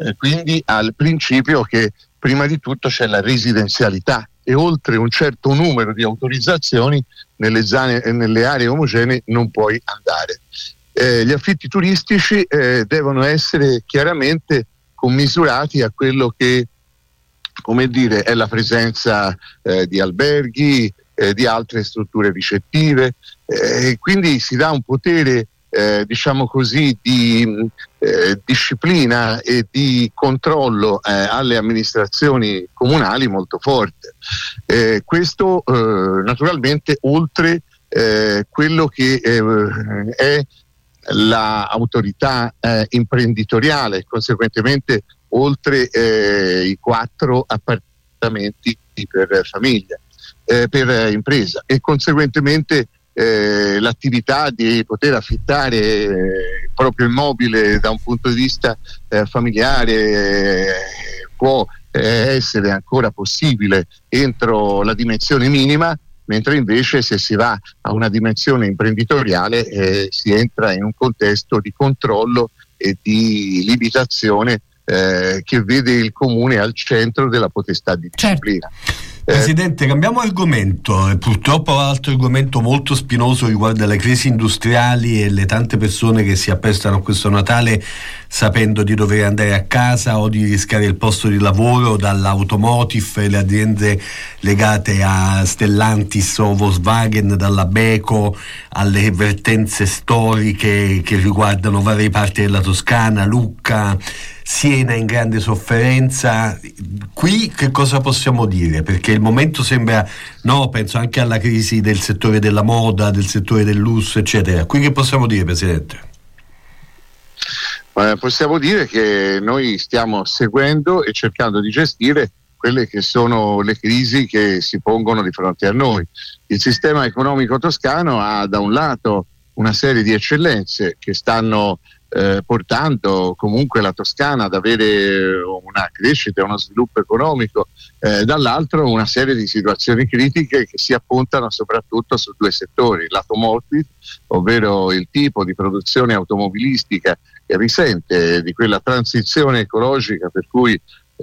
eh, quindi al principio che prima di tutto c'è la residenzialità e oltre un certo numero di autorizzazioni nelle, zone, nelle aree omogenee non puoi andare. Eh, gli affitti turistici eh, devono essere chiaramente commisurati a quello che, come dire, è la presenza eh, di alberghi, eh, di altre strutture ricettive, eh, quindi si dà un potere eh, diciamo così di eh, disciplina e di controllo eh, alle amministrazioni comunali molto forte. Eh, questo eh, naturalmente oltre eh, quello che eh, è l'autorità eh, imprenditoriale, conseguentemente oltre eh, i quattro appartamenti per famiglia, eh, per eh, impresa e conseguentemente eh, l'attività di poter affittare eh, il proprio immobile da un punto di vista eh, familiare eh, può eh, essere ancora possibile entro la dimensione minima, mentre invece se si va a una dimensione imprenditoriale eh, si entra in un contesto di controllo e di limitazione eh, che vede il comune al centro della potestà di disciplina. Certo. Presidente, cambiamo argomento. Purtroppo l'altro argomento molto spinoso riguarda le crisi industriali e le tante persone che si apprestano a questo Natale sapendo di dover andare a casa o di rischiare il posto di lavoro, dall'automotive, le aziende legate a Stellantis o Volkswagen, dalla Beko alle vertenze storiche che riguardano varie parti della Toscana, Lucca, Siena in grande sofferenza. Qui che cosa possiamo dire? Perché il momento sembra, no, penso anche alla crisi del settore della moda, del settore del lusso, eccetera. Qui che possiamo dire, Presidente? Eh, possiamo dire che noi stiamo seguendo e cercando di gestire quelle che sono le crisi che si pongono di fronte a noi. Il sistema economico toscano ha da un lato una serie di eccellenze che stanno Eh, portando comunque la Toscana ad avere una crescita e uno sviluppo economico, eh, dall'altro una serie di situazioni critiche che si appuntano soprattutto su due settori: l'automotive, ovvero il tipo di produzione automobilistica che risente di quella transizione ecologica per cui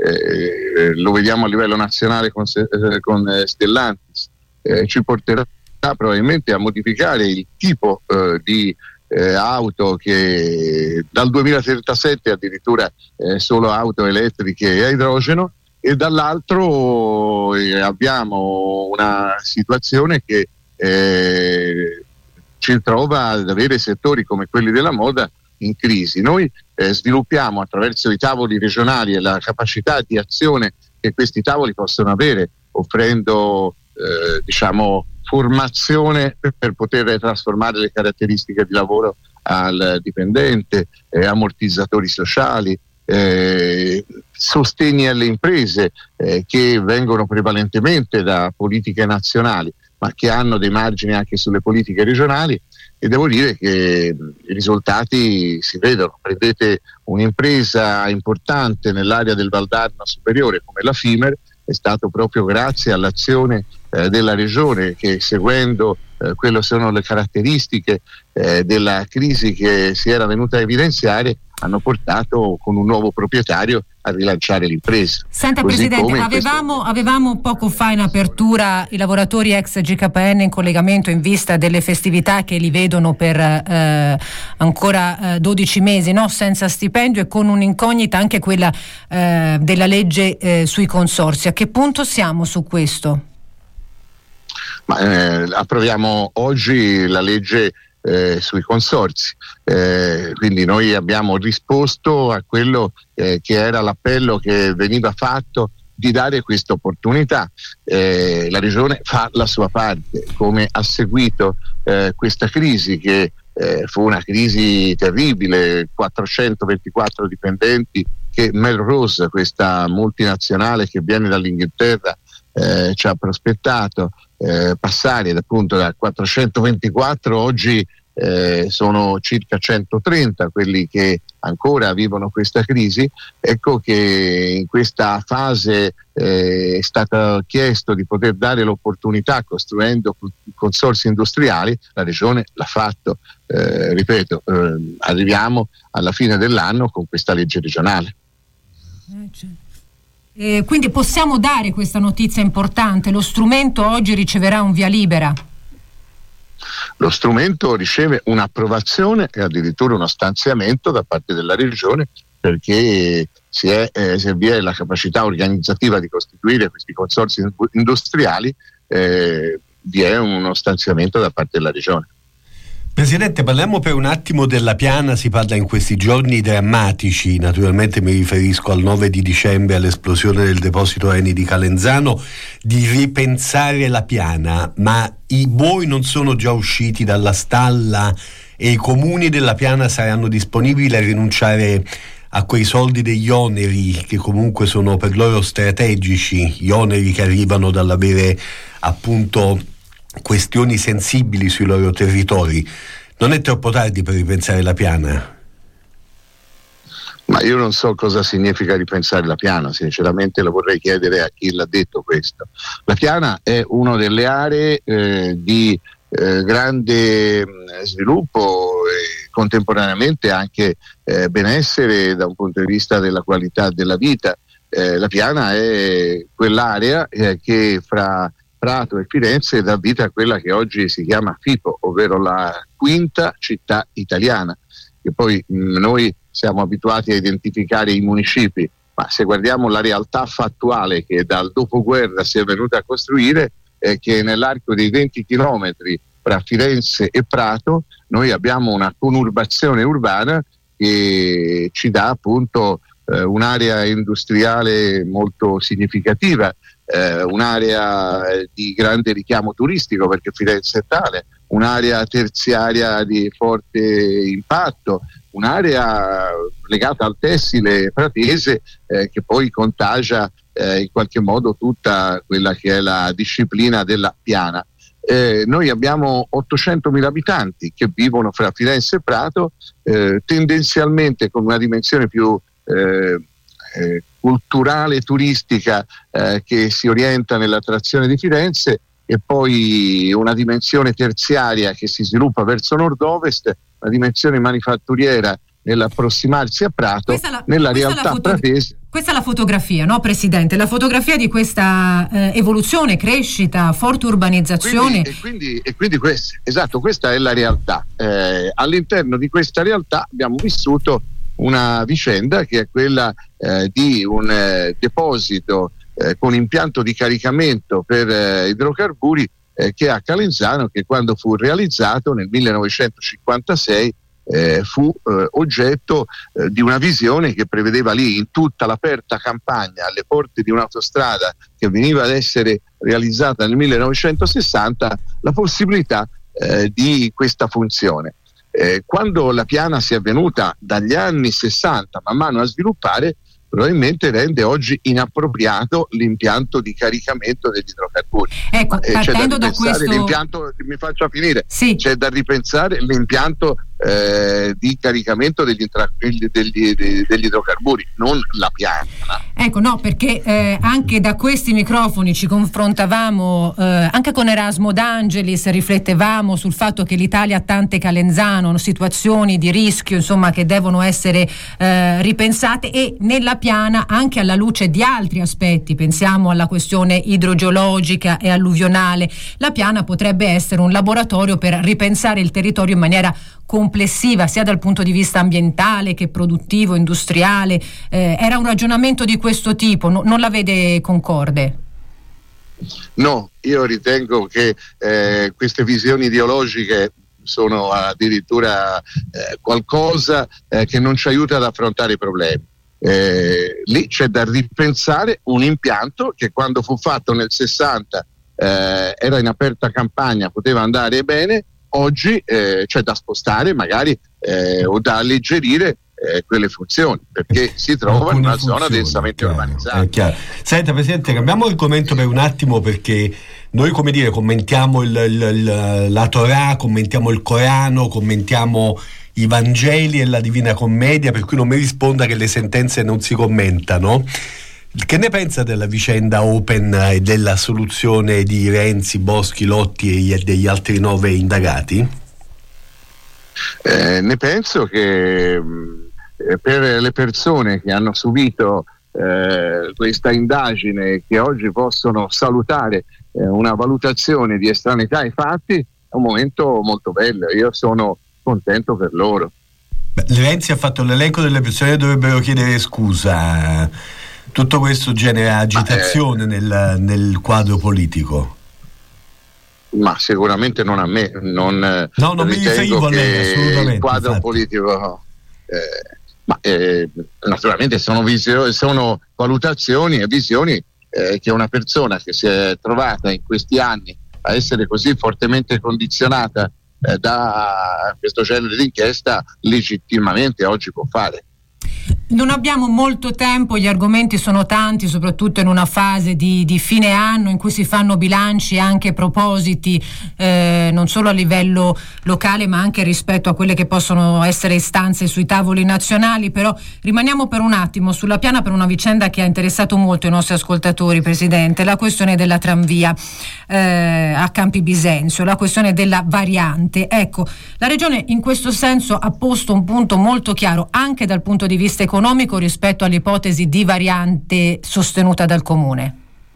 eh, lo vediamo a livello nazionale con, eh, con Stellantis, eh, ci porterà probabilmente a modificare il tipo eh, di Eh, auto che dal duemilatrentasette addirittura eh, solo auto elettriche e a idrogeno, e dall'altro eh, abbiamo una situazione che eh, ci trova ad avere settori come quelli della moda in crisi. Noi eh, sviluppiamo attraverso i tavoli regionali e la capacità di azione che questi tavoli possono avere, offrendo eh, diciamo formazione per poter trasformare le caratteristiche di lavoro al dipendente, eh, ammortizzatori sociali, eh, sostegni alle imprese eh, che vengono prevalentemente da politiche nazionali ma che hanno dei margini anche sulle politiche regionali, e devo dire che i risultati si vedono. Prendete un'impresa importante nell'area del Valdarno superiore come la Fimer, è stato proprio grazie all'azione eh, della regione che, seguendo eh, quelle sono le caratteristiche eh, della crisi che si era venuta a evidenziare, hanno portato con un nuovo proprietario a rilanciare l'impresa. Senta Così Presidente, avevamo, questo... avevamo poco fa in apertura i lavoratori ex G K N in collegamento in vista delle festività che li vedono per eh, ancora eh, dodici mesi, no? Senza stipendio, e con un'incognita anche quella eh, della legge eh, sui consorzi. A che punto siamo su questo? Ma, eh, approviamo oggi la legge Eh, sui consorzi, eh, quindi noi abbiamo risposto a quello eh, che era l'appello che veniva fatto di dare questa opportunità. Eh, la Regione fa la sua parte, come ha seguito eh, questa crisi che eh, fu una crisi terribile, quattrocentoventiquattro dipendenti che Melrose, questa multinazionale che viene dall'Inghilterra, eh, ci ha prospettato. Eh, passare appunto da quattrocentoventiquattro oggi eh, sono circa centotrenta quelli che ancora vivono questa crisi. Ecco che in questa fase eh, è stato chiesto di poter dare l'opportunità costruendo consorzi industriali, la Regione l'ha fatto, eh, ripeto, eh, arriviamo alla fine dell'anno con questa legge regionale. Eh, cioè. eh, quindi possiamo dare questa notizia importante, lo strumento oggi riceverà un via libera. Lo strumento riceve un'approvazione e addirittura uno stanziamento da parte della Regione, perché si è, eh, se vi è la capacità organizzativa di costituire questi consorzi industriali, eh, vi è uno stanziamento da parte della Regione. Presidente, parliamo per un attimo della Piana. Si parla in questi giorni drammatici, naturalmente mi riferisco al nove di dicembre, all'esplosione del deposito Eni di Calenzano, di ripensare la Piana, ma i buoi non sono già usciti dalla stalla e i comuni della Piana saranno disponibili a rinunciare a quei soldi degli oneri che comunque sono per loro strategici, gli oneri che arrivano dall'avere appunto questioni sensibili sui loro territori. Non è troppo tardi per ripensare la Piana? Ma io non so cosa significa ripensare la Piana, sinceramente lo vorrei chiedere a chi l'ha detto questo. La Piana è una delle aree eh, di eh, grande sviluppo e contemporaneamente anche eh, benessere da un punto di vista della qualità della vita. Eh, la Piana è quell'area eh, che fra Prato e Firenze dà vita a quella che oggi si chiama FIPO, ovvero la quinta città italiana, che poi mh, noi siamo abituati a identificare i municipi, ma se guardiamo la realtà fattuale che dal dopoguerra si è venuta a costruire, è che nell'arco dei venti chilometri tra Firenze e Prato noi abbiamo una conurbazione urbana che ci dà appunto eh, un'area industriale molto significativa, Eh, un'area di grande richiamo turistico perché Firenze è tale, un'area terziaria di forte impatto, un'area legata al tessile pratese eh, che poi contagia eh, in qualche modo tutta quella che è la disciplina della Piana. Eh, noi abbiamo ottocentomila abitanti che vivono fra Firenze e Prato, eh, tendenzialmente con una dimensione più eh, eh, culturale, turistica, eh, che si orienta nell'attrazione di Firenze, e poi una dimensione terziaria che si sviluppa verso nord-ovest, una dimensione manifatturiera nell'approssimarsi a Prato, la, nella realtà foto- pratese. Questa è la fotografia, no Presidente? La fotografia di questa eh, evoluzione, crescita, forte urbanizzazione. Quindi, e quindi, e quindi quest- esatto, questa è la realtà. Eh, all'interno di questa realtà abbiamo vissuto una vicenda che è quella eh, di un eh, deposito eh, con impianto di caricamento per eh, idrocarburi eh, che a Calenzano, che quando fu realizzato nel millenovecentocinquantasei eh, fu eh, oggetto eh, di una visione che prevedeva lì, in tutta l'aperta campagna alle porte di un'autostrada che veniva ad essere realizzata nel millenovecentosessanta, la possibilità eh, di questa funzione. Eh, quando la Piana si è venuta dagli anni sessanta man mano a sviluppare, probabilmente rende oggi inappropriato l'impianto di caricamento degli idrocarburi. Ecco, eh, partendo da, da questo, l'impianto, mi faccia finire, sì. C'è da ripensare l'impianto eh, di caricamento degli, intra, degli, degli, degli idrocarburi, non la Piana. Ecco, no, perché eh, anche da questi microfoni ci confrontavamo, eh, anche con Erasmo D'Angelis riflettevamo sul fatto che l'Italia ha tante Calenzano, situazioni di rischio, insomma, che devono essere eh, ripensate, e nella Piana, anche alla luce di altri aspetti, pensiamo alla questione idrogeologica e alluvionale, la Piana potrebbe essere un laboratorio per ripensare il territorio in maniera complessiva, sia dal punto di vista ambientale che produttivo, industriale. Eh, era un ragionamento di questo tipo, no, non la vede concorde? No, io ritengo che eh, queste visioni ideologiche sono addirittura eh, qualcosa eh, che non ci aiuta ad affrontare i problemi. Eh, lì c'è da ripensare un impianto che quando fu fatto nel sessanta eh, era in aperta campagna, poteva andare bene. Oggi eh, c'è da spostare magari eh, o da alleggerire eh, quelle funzioni, perché si trova in una zona densamente urbanizzata. È chiaro. Senta Presidente, cambiamo argomento per un attimo, perché noi, come dire, commentiamo il, il, il, la Torah, commentiamo il Corano, commentiamo i Vangeli e la Divina Commedia, per cui non mi risponda che le sentenze non si commentano. Che ne pensa della vicenda Open e della soluzione di Renzi, Boschi, Lotti e degli altri nove indagati? Eh, ne penso che eh, per le persone che hanno subito eh, questa indagine, che oggi possono salutare eh, una valutazione di estraneità ai fatti, è un momento molto bello. Io sono contento per loro. Beh, Renzi ha fatto l'elenco delle persone che dovrebbero chiedere scusa. Tutto questo genera agitazione Ma, eh, nel, nel quadro politico? Ma sicuramente non a me, non, no, non mi riferivo a lei, assolutamente. Il quadro infatti. politico, eh, ma eh, naturalmente sono, visio, sono valutazioni e visioni eh, che una persona che si è trovata in questi anni a essere così fortemente condizionata eh, da questo genere di inchiesta legittimamente oggi può fare. Non abbiamo molto tempo, gli argomenti sono tanti, soprattutto in una fase di, di fine anno in cui si fanno bilanci e anche propositi eh, non solo a livello locale ma anche rispetto a quelle che possono essere istanze sui tavoli nazionali. Però rimaniamo per un attimo sulla piana per una vicenda che ha interessato molto i nostri ascoltatori, Presidente, la questione della tranvia eh, a Campi Bisenzio, la questione della variante. Ecco, la Regione in questo senso ha posto un punto molto chiaro anche dal punto di vista economico rispetto all'ipotesi di variante sostenuta dal Comune.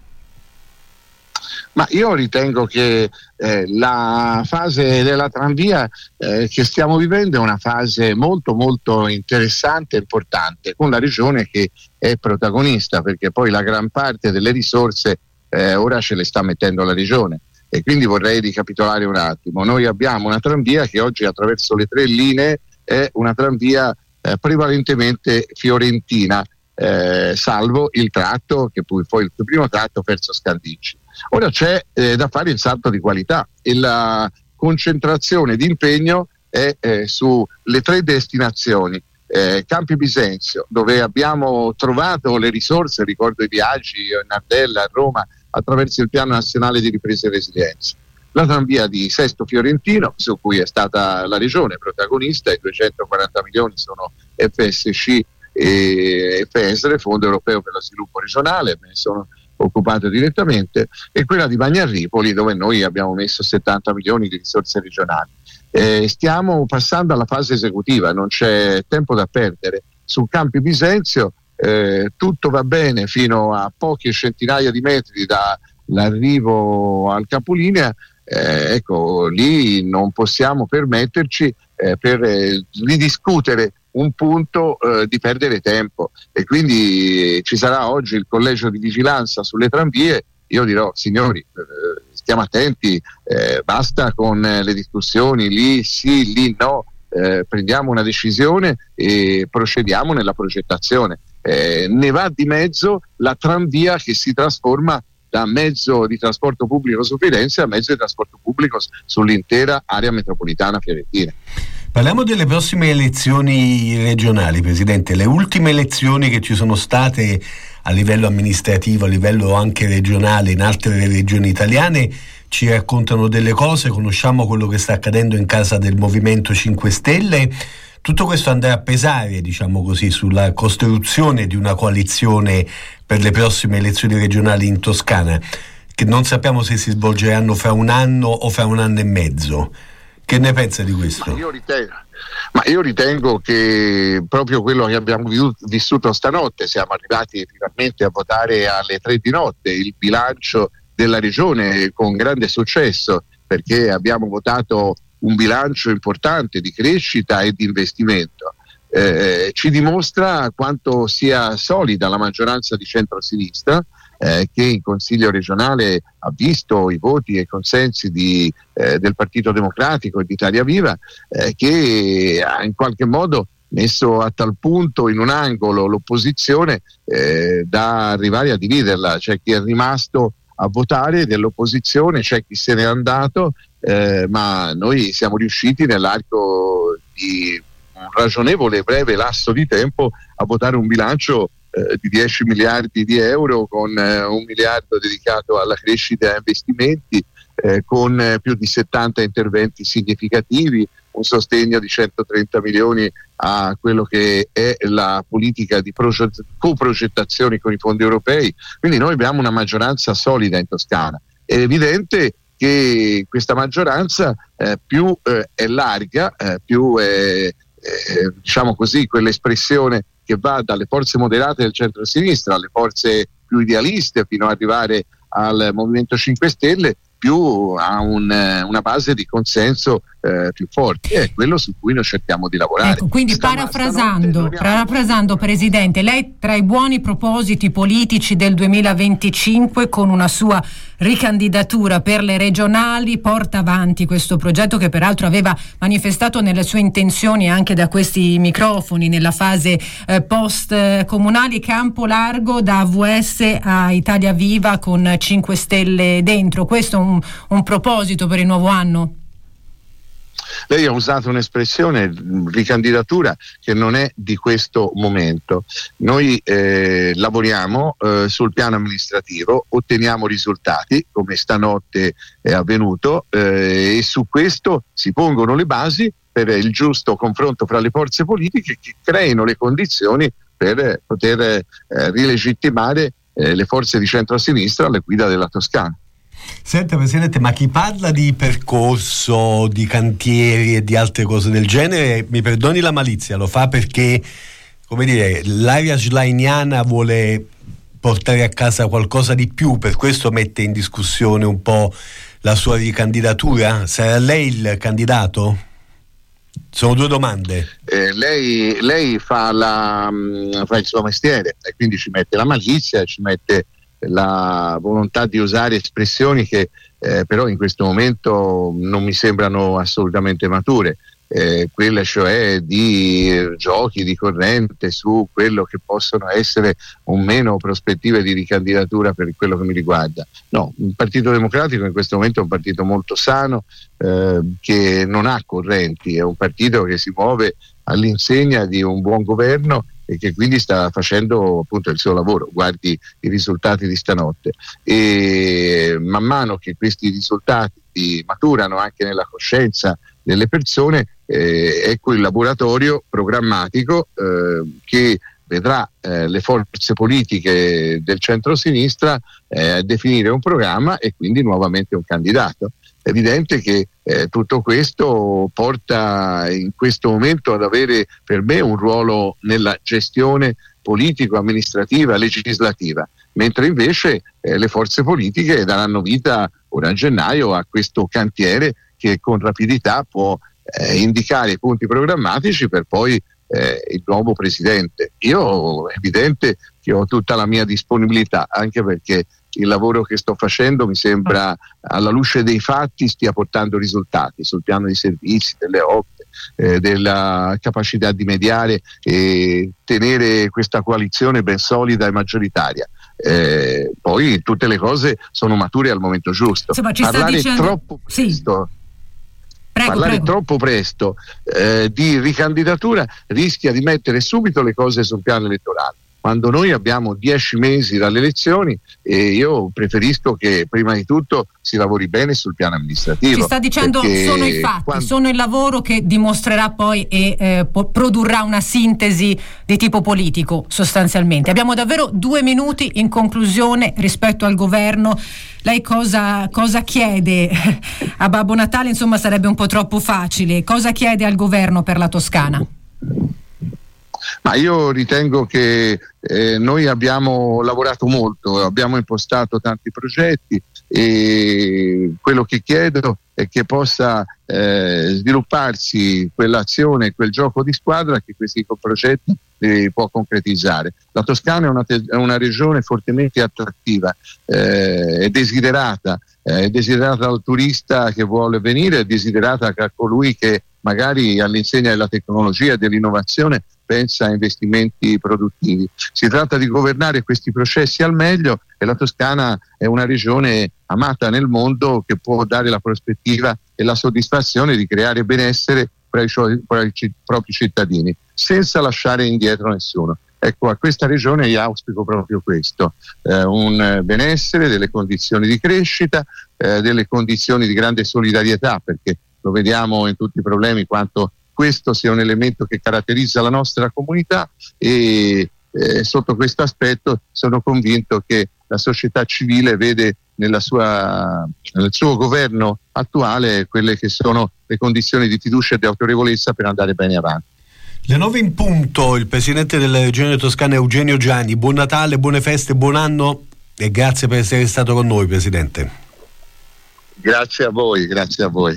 Ma io ritengo che eh, la fase della tranvia eh, che stiamo vivendo è una fase molto molto interessante e importante, con la Regione che è protagonista, perché poi la gran parte delle risorse eh, ora ce le sta mettendo la Regione. E quindi vorrei ricapitolare un attimo. Noi abbiamo una tranvia che oggi attraverso le tre linee è una tranvia Eh, prevalentemente fiorentina, eh, salvo il tratto che poi fu il primo tratto verso Scandicci. Ora c'è eh, da fare il salto di qualità e la concentrazione di impegno è eh, sulle tre destinazioni. Eh, Campi Bisenzio, dove abbiamo trovato le risorse, ricordo i viaggi in Ardella, a Roma, attraverso il Piano Nazionale di Ripresa e Resilienza. La tranvia di Sesto Fiorentino, su cui è stata la Regione protagonista, i duecentoquaranta milioni sono F S C e F E S R, Fondo Europeo per lo Sviluppo Regionale, me ne sono occupato direttamente, e quella di Bagnarripoli, dove noi abbiamo messo settanta milioni di risorse regionali. Eh, stiamo passando alla fase esecutiva, non c'è tempo da perdere. Su Campi Bisenzio eh, tutto va bene fino a poche centinaia di metri dall'arrivo al capolinea. Eh, ecco, lì non possiamo permetterci eh, per eh, ridiscutere un punto eh, di perdere tempo, e quindi ci sarà oggi il collegio di vigilanza sulle tranvie. Io dirò, signori, eh, stiamo attenti, eh, basta con eh, le discussioni lì sì, lì no, eh, prendiamo una decisione e procediamo nella progettazione. Eh, ne va di mezzo la tranvia che si trasforma da mezzo di trasporto pubblico su Firenze a mezzo di trasporto pubblico sull'intera area metropolitana fiorentina. Parliamo delle prossime elezioni regionali, Presidente. Le ultime elezioni che ci sono state a livello amministrativo, a livello anche regionale in altre regioni italiane ci raccontano delle cose. Conosciamo quello che sta accadendo in casa del Movimento cinque Stelle. Tutto questo andrà a pesare, diciamo così, sulla costruzione di una coalizione per le prossime elezioni regionali in Toscana, che non sappiamo se si svolgeranno fra un anno o fra un anno e mezzo. Che ne pensa di questo? Ma io ritengo, ma io ritengo che proprio quello che abbiamo vissuto stanotte, siamo arrivati finalmente a votare alle tre di notte il bilancio della Regione con grande successo, perché abbiamo votato un bilancio importante di crescita e di investimento. Eh, ci dimostra quanto sia solida la maggioranza di centrosinistra, eh, che in Consiglio regionale ha visto i voti e i consensi di, eh, del Partito Democratico e di Italia Viva, eh, che ha in qualche modo messo a tal punto in un angolo l'opposizione eh, da arrivare a dividerla. C'è chi è rimasto a votare dell'opposizione, c'è chi se n'è andato, eh, ma noi siamo riusciti nell'arco di un ragionevole breve lasso di tempo a votare un bilancio eh, di dieci miliardi di euro, con eh, un miliardo dedicato alla crescita e a investimenti, eh, con eh, più di settanta interventi significativi, un sostegno di centotrenta milioni a quello che è la politica di proget- coprogettazione con i fondi europei. Quindi noi abbiamo una maggioranza solida in Toscana. È evidente che questa maggioranza eh, più eh, è larga, eh, più è, eh, diciamo così, quell'espressione che va dalle forze moderate del centro-sinistra alle forze più idealiste fino ad arrivare al Movimento cinque Stelle, più a un, una base di consenso eh, più forte, è quello su cui noi cerchiamo di lavorare. Ecco, quindi Stama, parafrasando, parafrasando Presidente, lei tra i buoni propositi politici del duemilaventicinque con una sua ricandidatura per le regionali porta avanti questo progetto che peraltro aveva manifestato nelle sue intenzioni anche da questi microfoni nella fase eh, post eh, comunali, campo largo da A V S a Italia Viva con cinque Stelle dentro. Questo è un, un proposito per il nuovo anno? Lei ha usato un'espressione, ricandidatura, che non è di questo momento. Noi eh, lavoriamo eh, sul piano amministrativo, otteniamo risultati come stanotte è avvenuto eh, e su questo si pongono le basi per il giusto confronto fra le forze politiche che creino le condizioni per poter eh, rilegittimare eh, le forze di centro-sinistra alla guida della Toscana. Senta Presidente, ma chi parla di percorso, di cantieri e di altre cose del genere, mi perdoni la malizia, lo fa perché, come dire, l'area schleiniana vuole portare a casa qualcosa di più, per questo mette in discussione un po' la sua ricandidatura? Sarà lei il candidato? Sono due domande. Eh, lei, lei fa, la, fa il suo mestiere e quindi ci mette la malizia, ci mette la volontà di usare espressioni che eh, però in questo momento non mi sembrano assolutamente mature, eh, quelle cioè di eh, giochi di corrente su quello che possono essere o meno prospettive di ricandidatura per quello che mi riguarda. No, il Partito Democratico in questo momento è un partito molto sano, eh, che non ha correnti, è un partito che si muove all'insegna di un buon governo e che quindi sta facendo appunto il suo lavoro. Guardi i risultati di stanotte e man mano che questi risultati maturano anche nella coscienza delle persone, eh, ecco il laboratorio programmatico eh, che vedrà eh, le forze politiche del centro-sinistra eh, definire un programma e quindi nuovamente un candidato. È evidente che eh, tutto questo porta in questo momento ad avere per me un ruolo nella gestione politico-amministrativa, legislativa, mentre invece eh, le forze politiche daranno vita ora a gennaio a questo cantiere che con rapidità può eh, indicare i punti programmatici per poi eh, il nuovo presidente. Io è evidente che ho tutta la mia disponibilità, anche perché il lavoro che sto facendo mi sembra alla luce dei fatti stia portando risultati sul piano dei servizi, delle opere, eh, della capacità di mediare e tenere questa coalizione ben solida e maggioritaria. Eh, poi tutte le cose sono mature al momento giusto. Insomma, ci parlare sta dicendo... troppo presto, sì. Prego, parlare prego. troppo presto eh, di ricandidatura rischia di mettere subito le cose sul piano elettorale, quando noi abbiamo dieci mesi dalle elezioni e io preferisco che prima di tutto si lavori bene sul piano amministrativo. Ci sta dicendo sono i fatti, quando... sono il lavoro che dimostrerà poi e eh, po- produrrà una sintesi di tipo politico sostanzialmente. Abbiamo davvero due minuti in conclusione rispetto al governo. Lei cosa, cosa chiede a Babbo Natale? Insomma, sarebbe un po' troppo facile. Cosa chiede al governo per la Toscana? Ma io ritengo che eh, noi abbiamo lavorato molto, abbiamo impostato tanti progetti e quello che chiedo è che possa eh, svilupparsi quell'azione, quel gioco di squadra che questi progetti eh, può concretizzare. La Toscana è una, te- è una regione fortemente attrattiva, eh, è desiderata, eh, è desiderata dal turista che vuole venire, è desiderata da colui che magari all'insegna della tecnologia e dell'innovazione pensa a investimenti produttivi. Si tratta di governare questi processi al meglio e la Toscana è una regione amata nel mondo che può dare la prospettiva e la soddisfazione di creare benessere tra i, suoi, tra i propri cittadini, senza lasciare indietro nessuno. Ecco, a questa regione io auspico proprio questo, eh, un benessere, delle condizioni di crescita, eh, delle condizioni di grande solidarietà, perché lo vediamo in tutti i problemi quanto questo sia un elemento che caratterizza la nostra comunità e eh, sotto questo aspetto sono convinto che la società civile vede nella sua, nel suo governo attuale quelle che sono le condizioni di fiducia e di autorevolezza per andare bene avanti. Le nove in punto, il presidente della regione toscana Eugenio Giani. Buon Natale, buone feste, buon anno e grazie per essere stato con noi, presidente. Grazie a voi, grazie a voi.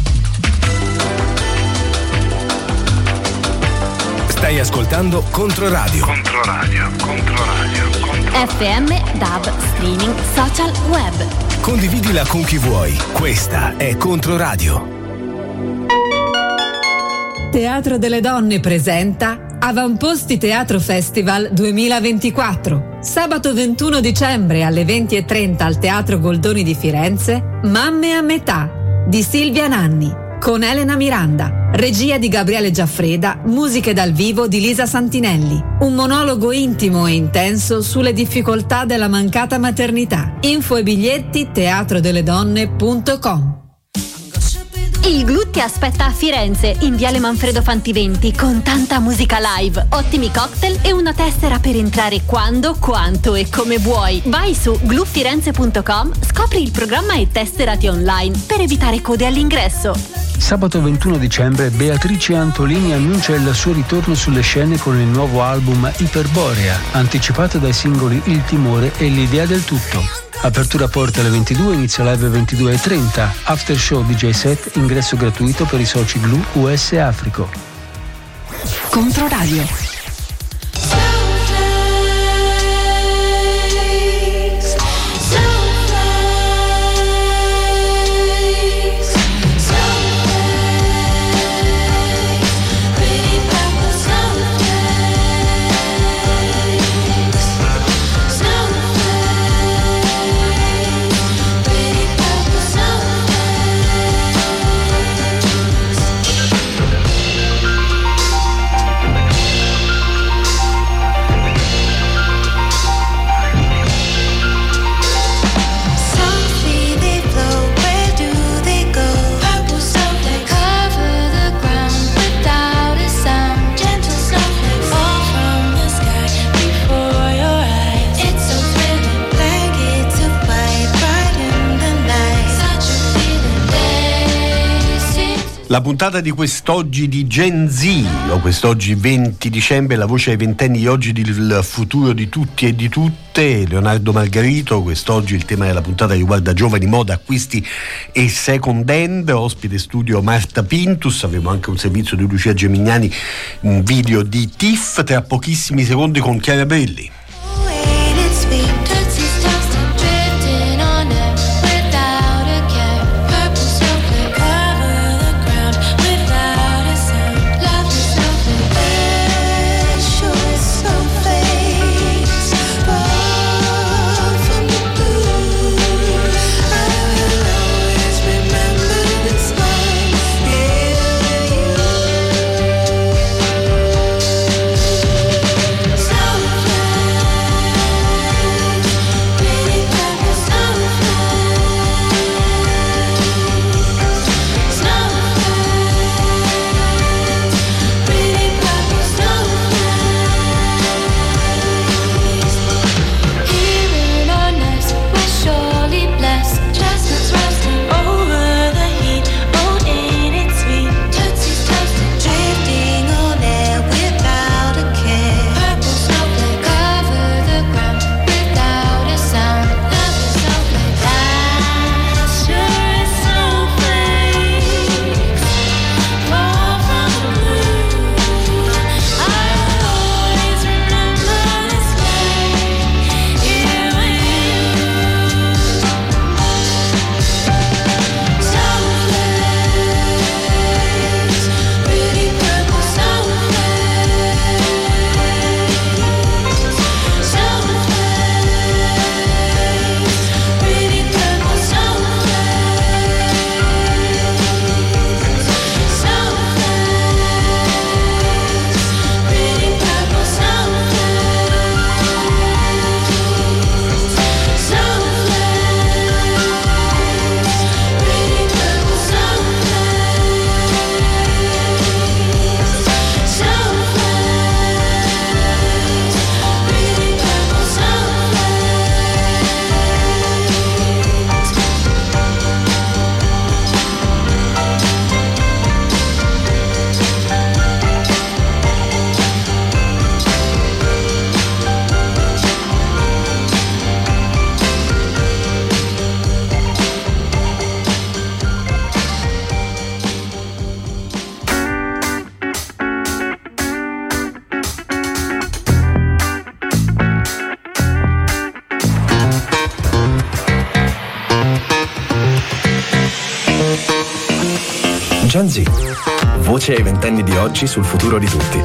Stai ascoltando Controradio. Controradio, Controradio, Controradio. F M, D A B, streaming, social, web. Condividila con chi vuoi. Questa è Controradio. Teatro delle Donne presenta Avamposti Teatro Festival duemilaventiquattro. Sabato ventuno dicembre alle venti e trenta al Teatro Goldoni di Firenze, Mamme a metà di Silvia Nanni con Elena Miranda, regia di Gabriele Giaffreda, musiche dal vivo di Lisa Santinelli. Un monologo intimo e intenso sulle difficoltà della mancata maternità. Info e biglietti teatro delle donne punto com. Il Glu ti aspetta a Firenze, in Viale Manfredo Fanti venti, con tanta musica live, ottimi cocktail e una tessera per entrare quando, quanto e come vuoi. Vai su glu firenze punto com, scopri il programma e tesserati online per evitare code all'ingresso. Sabato ventuno dicembre Beatrice Antolini annuncia il suo ritorno sulle scene con il nuovo album Iperborea, anticipato dai singoli Il timore e L'idea del tutto. Apertura porte alle ventidue, inizio live alle ventidue e trenta. After show D J set, ingresso gratuito per i soci Glu U S Africo. Controradio. La puntata di quest'oggi di Gen Z, o quest'oggi venti dicembre, la voce ai ventenni di oggi del futuro di tutti e di tutte, Leonardo Margarito. Quest'oggi il tema della puntata riguarda giovani, moda, acquisti e second hand. Ospite studio Marta Pintus, avremo anche un servizio di Lucia Gemignani, un video di T I F tra pochissimi secondi con Chiara Brilli. Gen Z. Voce ai ventenni di oggi sul futuro di tutti.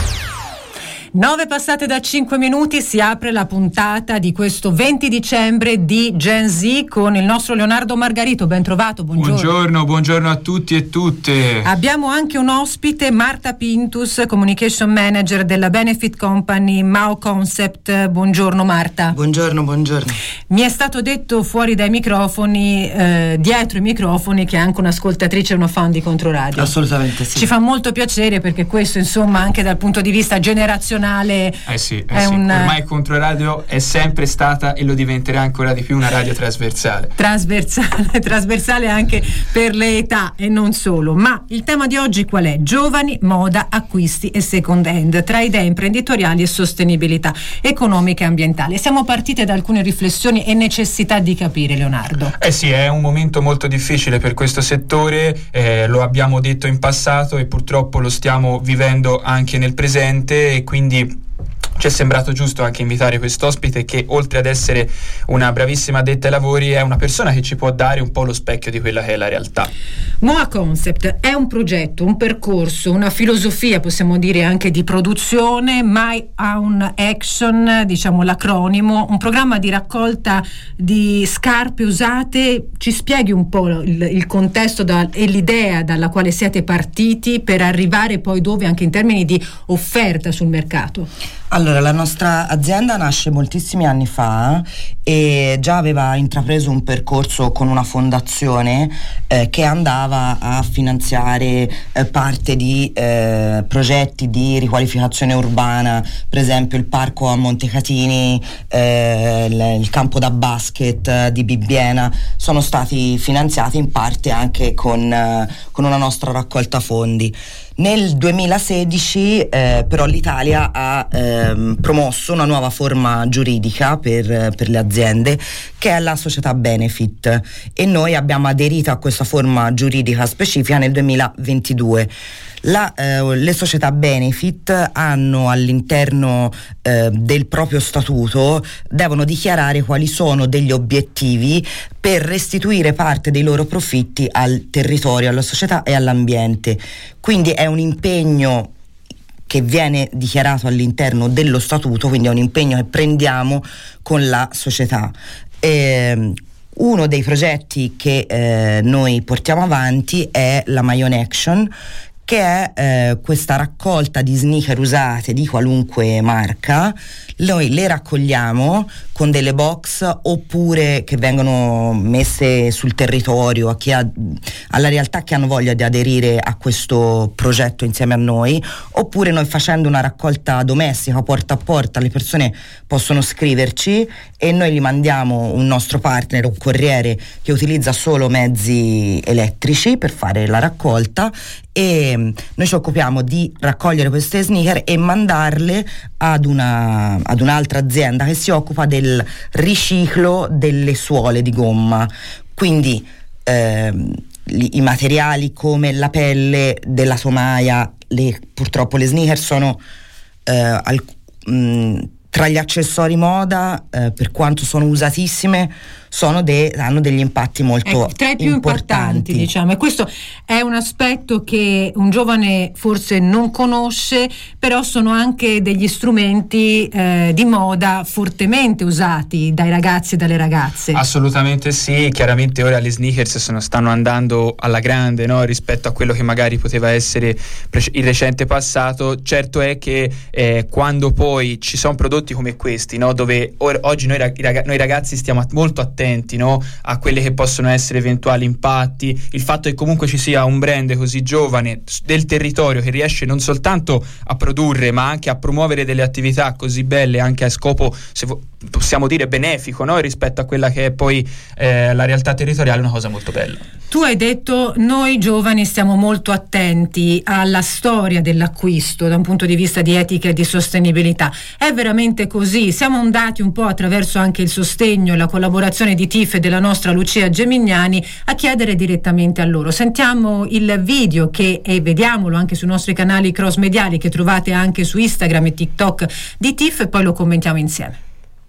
Nove passate da cinque minuti, si apre la puntata di questo venti dicembre di Gen Z con il nostro Leonardo Margarito. Ben trovato, buongiorno. Buongiorno, buongiorno a tutti e tutte. Abbiamo anche un ospite, Marta Pintus, Communication Manager della Benefit Company Mao Concept. Buongiorno Marta. Buongiorno, buongiorno. Mi è stato detto fuori dai microfoni, eh, dietro i microfoni, che è anche un'ascoltatrice e una fan di Controradio. Assolutamente sì. Ci fa molto piacere perché questo, insomma, anche dal punto di vista generazionale, Eh sì, eh è sì. un... ormai Controradio è sempre stata e lo diventerà ancora di più una radio trasversale. Trasversale, trasversale anche per le età e non solo. Ma il tema di oggi qual è? Giovani, moda, acquisti e second hand, tra idee imprenditoriali e sostenibilità economica e ambientale. Siamo partite da alcune riflessioni e necessità di capire, Leonardo. Eh sì, è un momento molto difficile per questo settore, eh, lo abbiamo detto in passato e purtroppo lo stiamo vivendo anche nel presente, e quindi ci è sembrato giusto anche invitare quest'ospite che, oltre ad essere una bravissima addetta ai lavori, è una persona che ci può dare un po' lo specchio di quella che è la realtà. Moa Concept è un progetto, un percorso, una filosofia, possiamo dire anche di produzione, My Own Action, diciamo l'acronimo, un programma di raccolta di scarpe usate. Ci spieghi un po' il, il contesto da, e l'idea dalla quale siete partiti per arrivare poi dove, anche in termini di offerta sul mercato? Allora, la nostra azienda nasce moltissimi anni fa e già aveva intrapreso un percorso con una fondazione eh, che andava a finanziare eh, parte di eh, progetti di riqualificazione urbana, per esempio il parco a Montecatini, eh, il, il campo da basket eh, di Bibbiena, sono stati finanziati in parte anche con, eh, con una nostra raccolta fondi. Nel duemilasedici eh, però l'Italia ha ehm, promosso una nuova forma giuridica per, per le aziende, che è la società Benefit, e noi abbiamo aderito a questa forma giuridica specifica nel duemilaventidue. La, eh, le società Benefit hanno all'interno eh, del proprio statuto, devono dichiarare quali sono degli obiettivi per restituire parte dei loro profitti al territorio, alla società e all'ambiente. Quindi è un impegno che viene dichiarato all'interno dello statuto, quindi è un impegno che prendiamo con la società. E, uno dei progetti che eh, noi portiamo avanti è la My Own Action, che è eh, questa raccolta di sneaker usate di qualunque marca. Noi le raccogliamo con delle box, oppure che vengono messe sul territorio a chi ha, alla realtà che hanno voglia di aderire a questo progetto insieme a noi, oppure noi, facendo una raccolta domestica porta a porta, le persone possono scriverci e noi gli mandiamo un nostro partner, un corriere che utilizza solo mezzi elettrici per fare la raccolta, e noi ci occupiamo di raccogliere queste sneaker e mandarle ad una ad un'altra azienda che si occupa del riciclo delle suole di gomma. Quindi ehm, i materiali come la pelle della tomaia, le, purtroppo le sneaker sono eh, al, mh, tra gli accessori moda, eh, per quanto sono usatissime, sono de- hanno degli impatti molto ecco, tra i più importanti, importanti, diciamo, e questo è un aspetto che un giovane forse non conosce, però sono anche degli strumenti eh, di moda fortemente usati dai ragazzi e dalle ragazze. Assolutamente sì, chiaramente ora le sneakers sono, stanno andando alla grande, no? Rispetto a quello che magari poteva essere pre- il recente passato. Certo è che eh, quando poi ci sono prodotti come questi, no? Dove or- oggi noi, rag- noi ragazzi stiamo at- molto attenti, no? A quelli che possono essere eventuali impatti, il fatto che comunque ci sia un brand così giovane del territorio che riesce non soltanto a produrre ma anche a promuovere delle attività così belle, anche a scopo, se vo- possiamo dire, benefico, no? Rispetto a quella che è poi eh, la realtà territoriale, è una cosa molto bella. Tu hai detto noi giovani stiamo molto attenti alla storia dell'acquisto da un punto di vista di etica e di sostenibilità. È veramente così? Siamo andati un po', attraverso anche il sostegno e la collaborazione di T I F e della nostra Lucia Gemignani, a chiedere direttamente a loro. Sentiamo il video che, e vediamolo anche sui nostri canali cross mediali che trovate anche su Instagram e TikTok di T I F, e poi lo commentiamo insieme.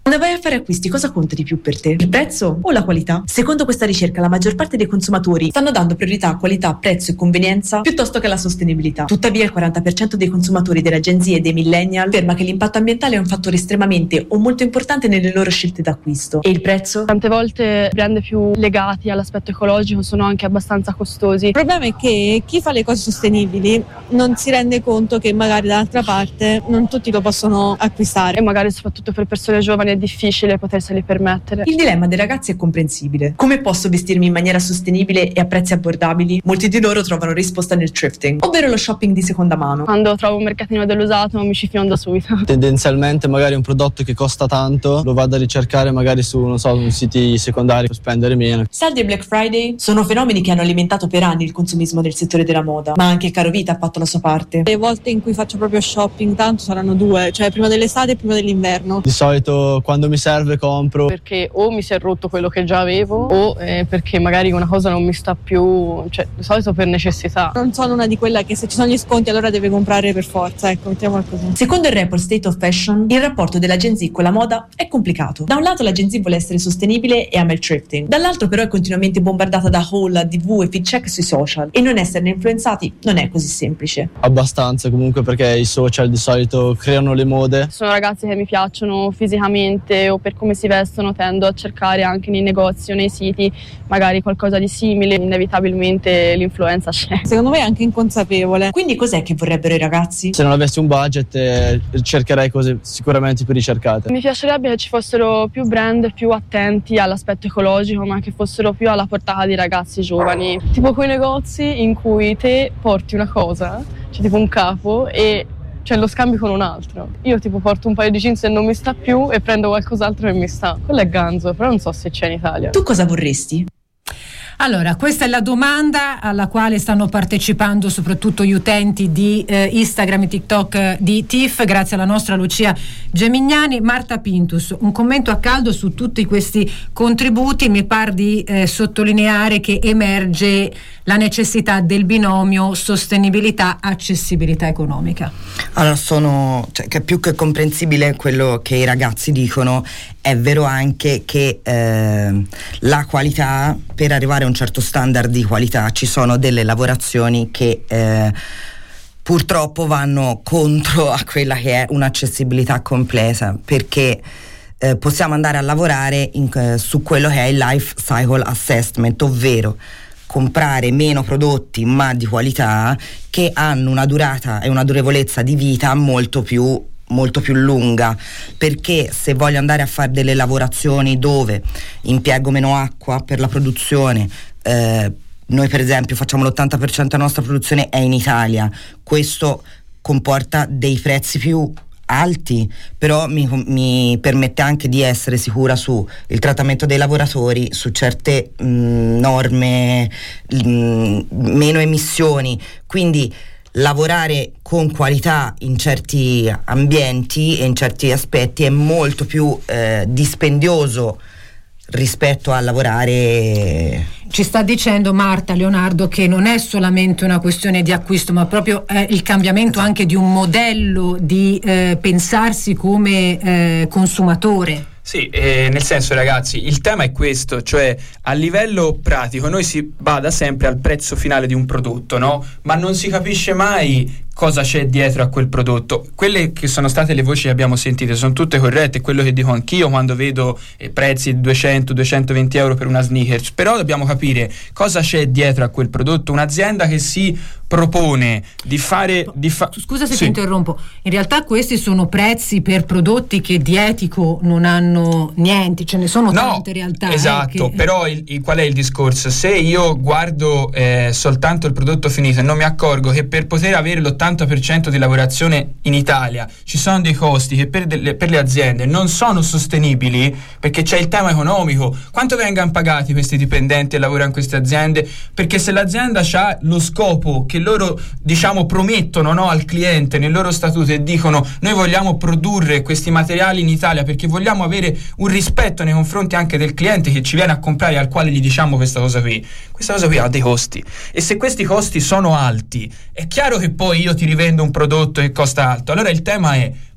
Quando vai a fare acquisti, cosa conta di più per te? Il prezzo o la qualità? Secondo questa ricerca, la maggior parte dei consumatori stanno dando priorità a qualità, prezzo e convenienza piuttosto che alla sostenibilità. Tuttavia, il quaranta per cento dei consumatori della Gen Z e dei millennial afferma che l'impatto ambientale è un fattore estremamente o molto importante nelle loro scelte d'acquisto. E il prezzo? Tante volte brand più legati all'aspetto ecologico sono anche abbastanza costosi. Il problema è che chi fa le cose sostenibili non si rende conto che magari dall'altra parte non tutti lo possono acquistare e magari soprattutto per persone giovani è difficile poterseli permettere. Il dilemma dei ragazzi è comprensibile. Come posso vestirmi in maniera sostenibile e a prezzi abbordabili? Molti di loro trovano risposta nel thrifting, ovvero lo shopping di seconda mano. Quando trovo un mercatino dell'usato mi ci fiondo subito. Tendenzialmente magari un prodotto che costa tanto lo vado a ricercare magari su, non so, siti secondari per spendere meno. Saldi e Black Friday sono fenomeni che hanno alimentato per anni il consumismo del settore della moda, ma anche il caro vita ha fatto la sua parte. Le volte in cui faccio proprio shopping tanto saranno due, cioè prima dell'estate e prima dell'inverno. Di solito quando mi serve compro. Perché o mi si è rotto quello che già avevo o eh, perché magari una cosa non mi sta più, cioè di solito per necessità. Non sono una di quella che se ci sono gli sconti allora deve comprare per forza, ecco, mettiamola così. Secondo il report State of Fashion, il rapporto della Gen Z con la moda è complicato. Da un lato la Gen Z vuole essere sostenibile e ama il thrifting, dall'altro però è continuamente bombardata da haul, A D V e fit check sui social e non esserne influenzati non è così semplice. Abbastanza comunque, perché i social di solito creano le mode. Sono ragazzi che mi piacciono fisicamente o per come si vestono, tendo a cercare anche nei negozi o nei siti magari qualcosa di simile, inevitabilmente l'influenza c'è. Secondo me è anche inconsapevole. Quindi cos'è che vorrebbero i ragazzi? Se non avessi un budget eh, cercherei cose sicuramente più ricercate. Mi piacerebbe che ci fossero più brand più attenti all'aspetto ecologico, ma che fossero più alla portata di ragazzi giovani, tipo quei negozi in cui te porti una cosa, cioè tipo un capo, e cioè lo scambi con un altro. Io tipo porto un paio di jeans e non mi sta più e prendo qualcos'altro che mi sta. Quello è ganzo, però non so se c'è in Italia. Tu cosa vorresti? Allora, questa è la domanda alla quale stanno partecipando soprattutto gli utenti di eh, Instagram e TikTok eh, di T I F, grazie alla nostra Lucia Gemignani. Marta Pintus, un commento a caldo su tutti questi contributi. Mi par di eh, sottolineare che emerge la necessità del binomio sostenibilità-accessibilità economica. Allora, sono, cioè, che più che comprensibile quello che i ragazzi dicono. È vero anche che eh, la qualità, per arrivare a un certo standard di qualità, ci sono delle lavorazioni che eh, purtroppo vanno contro a quella che è un'accessibilità completa, perché eh, possiamo andare a lavorare in, eh, su quello che è il life cycle assessment, ovvero comprare meno prodotti ma di qualità che hanno una durata e una durevolezza di vita molto più molto più lunga, perché se voglio andare a fare delle lavorazioni dove impiego meno acqua per la produzione, eh, noi per esempio facciamo l'ottanta per cento della nostra produzione è in Italia, questo comporta dei prezzi più alti, però mi, mi permette anche di essere sicura su il trattamento dei lavoratori, su certe mh, norme, mh, meno emissioni, quindi lavorare con qualità in certi ambienti e in certi aspetti è molto più eh, dispendioso rispetto a lavorare. Ci sta dicendo Marta Leonardo che non è solamente una questione di acquisto, ma proprio eh, il cambiamento anche di un modello di eh, pensarsi come eh, consumatore. Sì, eh, nel senso, ragazzi, il tema è questo, cioè a livello pratico noi si bada sempre al prezzo finale di un prodotto, no? Ma non si capisce mai cosa c'è dietro a quel prodotto. Quelle che sono state le voci che abbiamo sentite sono tutte corrette, quello che dico anch'io quando vedo eh, prezzi di duecento duecentoventi euro per una sneakers, però dobbiamo capire cosa c'è dietro a quel prodotto. Un'azienda che si propone di fare di fa- scusa se sì. ti interrompo, in realtà questi sono prezzi per prodotti che di etico non hanno niente, ce ne sono no, tante in realtà. Esatto, eh, che... però il, il, qual è il discorso? Se io guardo eh, soltanto il prodotto finito e non mi accorgo che per poter avere l'ottanta per cento di lavorazione in Italia ci sono dei costi che per, delle, per le aziende non sono sostenibili, perché c'è il tema economico, quanto vengano pagati questi dipendenti che lavorano in queste aziende? Perché se l'azienda ha lo scopo che loro diciamo promettono, no, al cliente nel loro statuto e dicono noi vogliamo produrre questi materiali in Italia perché vogliamo avere un rispetto nei confronti anche del cliente che ci viene a comprare, al quale gli diciamo questa cosa qui, questa cosa qui ha dei costi, e se questi costi sono alti è chiaro che poi io ti rivendo un prodotto che costa alto. Allora il tema è: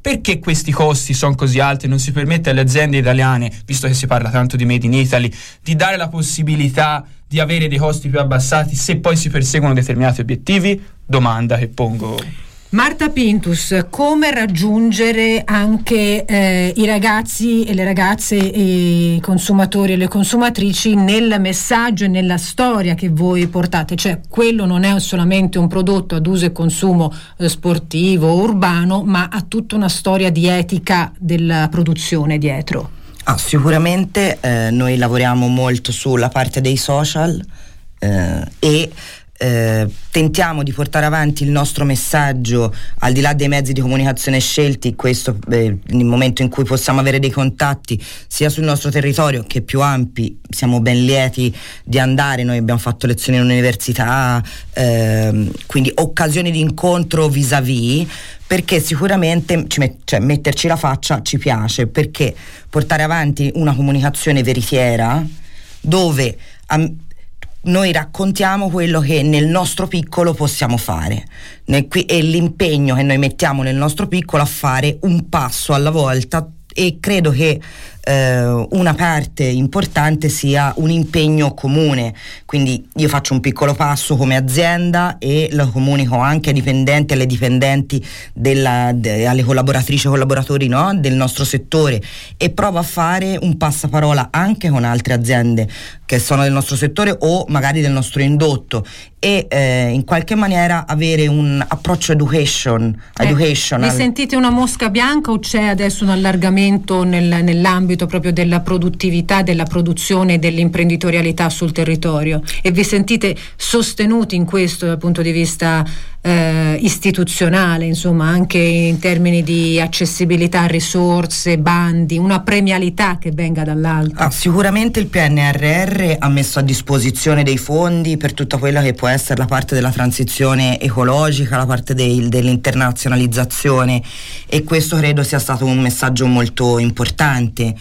perché questi costi sono così alti, non si permette alle aziende italiane, visto che si parla tanto di Made in Italy, di dare la possibilità di avere dei costi più abbassati se poi si perseguono determinati obiettivi? Domanda che pongo. Marta Pintus, come raggiungere anche eh, i ragazzi e le ragazze, e i consumatori e le consumatrici nel messaggio e nella storia che voi portate? Cioè, quello non è solamente un prodotto ad uso e consumo eh, sportivo, urbano, ma ha tutta una storia di etica della produzione dietro. Ah, sicuramente eh, noi lavoriamo molto sulla parte dei social eh, e Eh, tentiamo di portare avanti il nostro messaggio al di là dei mezzi di comunicazione scelti, questo eh, nel momento in cui possiamo avere dei contatti sia sul nostro territorio che più ampi, siamo ben lieti di andare. Noi abbiamo fatto lezioni in università, eh, quindi occasioni di incontro vis-à-vis, perché sicuramente ci met- cioè, metterci la faccia ci piace, perché portare avanti una comunicazione veritiera dove am- noi raccontiamo quello che nel nostro piccolo possiamo fare nel, e l'impegno che noi mettiamo nel nostro piccolo a fare un passo alla volta, e credo che eh, una parte importante sia un impegno comune. Quindi io faccio un piccolo passo come azienda e lo comunico anche ai dipendenti e alle dipendenti della, de, alle collaboratrici e collaboratori, no, del nostro settore, e provo a fare un passaparola anche con altre aziende che sono del nostro settore o magari del nostro indotto, e eh, in qualche maniera avere un approccio education, eh, educational. Vi sentite una mosca bianca o c'è adesso un allargamento nel, nell'ambito proprio della produttività, della produzione e dell'imprenditorialità sul territorio, e vi sentite sostenuti in questo dal punto di vista eh, istituzionale, insomma, anche in termini di accessibilità a risorse, bandi, una premialità che venga dall'alto? Ah, sicuramente il P N R R ha messo a disposizione dei fondi per tutta quella che può essere la parte della transizione ecologica, la parte dei, dell'internazionalizzazione, e questo credo sia stato un messaggio molto importante.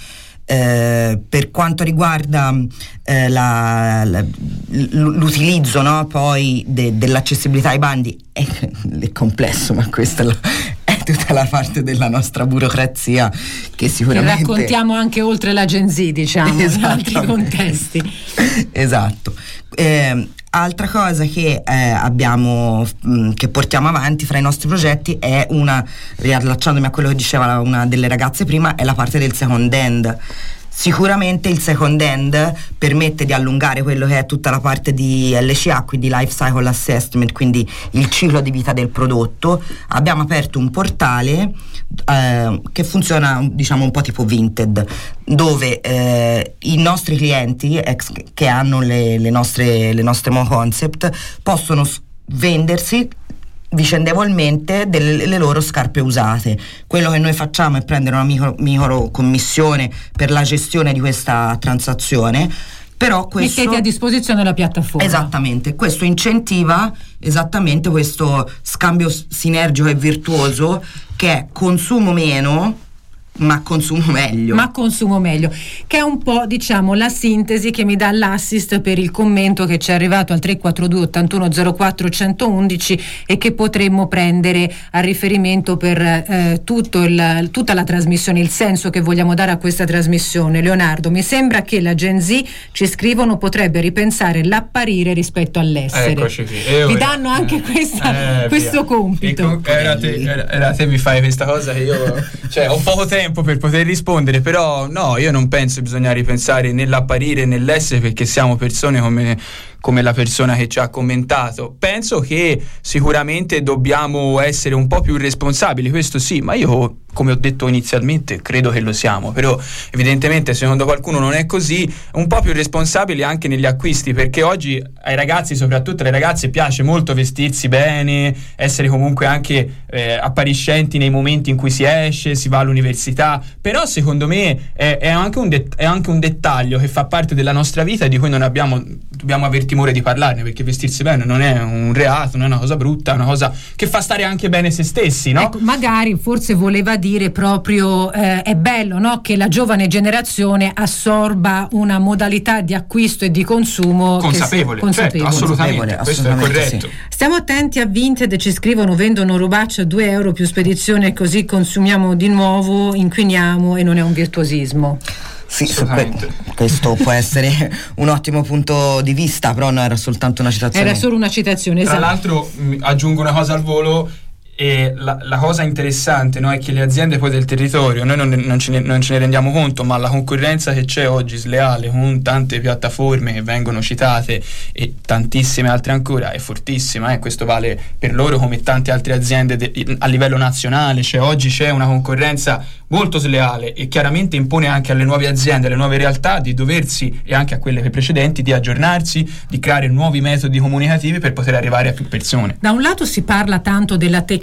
Eh, per quanto riguarda eh, la, la, l'utilizzo, no, poi de, dell'accessibilità ai bandi, è, è complesso, ma questa è, la, è tutta la parte della nostra burocrazia che sicuramente che raccontiamo anche oltre l'agenzia, diciamo, in altri contesti. Esatto. Eh, Altra cosa che eh, abbiamo, mh, che portiamo avanti fra i nostri progetti è una, riallacciandomi a quello che diceva una delle ragazze prima, è la parte del second hand. Sicuramente il second hand permette di allungare quello che è tutta la parte di L C A, quindi Life Cycle Assessment, quindi il ciclo di vita del prodotto. Abbiamo aperto un portale eh, che funziona, diciamo, un po' tipo Vinted, dove eh, i nostri clienti ex, che hanno le, le nostre le nostre Mo Concept possono vendersi vicendevolmente delle le loro scarpe usate. Quello che noi facciamo è prendere una micro, micro commissione per la gestione di questa transazione, però questo mettete a disposizione la piattaforma. Esattamente, questo incentiva esattamente questo scambio sinergico e virtuoso, che è consumo meno ma consumo meglio. Ma consumo meglio, che è un po', diciamo, la sintesi che mi dà l'assist per il commento che ci è arrivato al tre quattro due ottantuno zero quattro centoundici e che potremmo prendere a riferimento per eh, tutto il, tutta la trasmissione, il senso che vogliamo dare a questa trasmissione. Leonardo, mi sembra che la Gen Z, ci scrivono, potrebbe ripensare l'apparire rispetto all'essere. Eccoci qui. Vi danno anche eh, questa, eh, questo via. compito. Com- era, te, era, era te mi fai questa cosa che io cioè ho poco tempo per poter rispondere, però no, io non penso che bisogna ripensare nell'apparire e nell'essere, perché siamo persone come, come la persona che ci ha commentato. Penso che sicuramente dobbiamo essere un po' più responsabili, questo sì, ma io, come ho detto inizialmente, credo che lo siamo, però evidentemente secondo qualcuno non è così. Un po' più responsabili anche negli acquisti, perché oggi ai ragazzi, soprattutto alle ragazze, piace molto vestirsi bene, essere comunque anche eh, appariscenti nei momenti in cui si esce, si va all'università, però secondo me è, è, anche un det- è anche un dettaglio che fa parte della nostra vita e di cui non abbiamo dobbiamo aver timore di parlarne, perché vestirsi bene non è un reato, non è una cosa brutta, è una cosa che fa stare anche bene se stessi, no? Ecco, magari forse voleva dire proprio eh, è bello, no? Che la giovane generazione assorba una modalità di acquisto e di consumo consapevole, che sia, consapevole. Certo, assolutamente, questo è corretto. Sì. Stiamo attenti a Vinted, ci scrivono vendono robaccia a due euro più spedizione, così consumiamo di nuovo, inquiniamo e non è un virtuosismo. Sì, que- questo può essere un ottimo punto di vista, però no, era soltanto una citazione. Era solo una citazione, Tra esatto. l'altro mh, aggiungo una cosa al volo. E la, la cosa interessante, no, è che le aziende poi del territorio, noi non, non, ce ne, non ce ne rendiamo conto, ma la concorrenza che c'è oggi sleale con tante piattaforme che vengono citate e tantissime altre ancora è fortissima, eh. Questo vale per loro come tante altre aziende de, a livello nazionale, cioè oggi c'è una concorrenza molto sleale e chiaramente impone anche alle nuove aziende, alle nuove realtà di doversi, e anche a quelle precedenti, di aggiornarsi, di creare nuovi metodi comunicativi per poter arrivare a più persone. Da un lato si parla tanto della tecnologia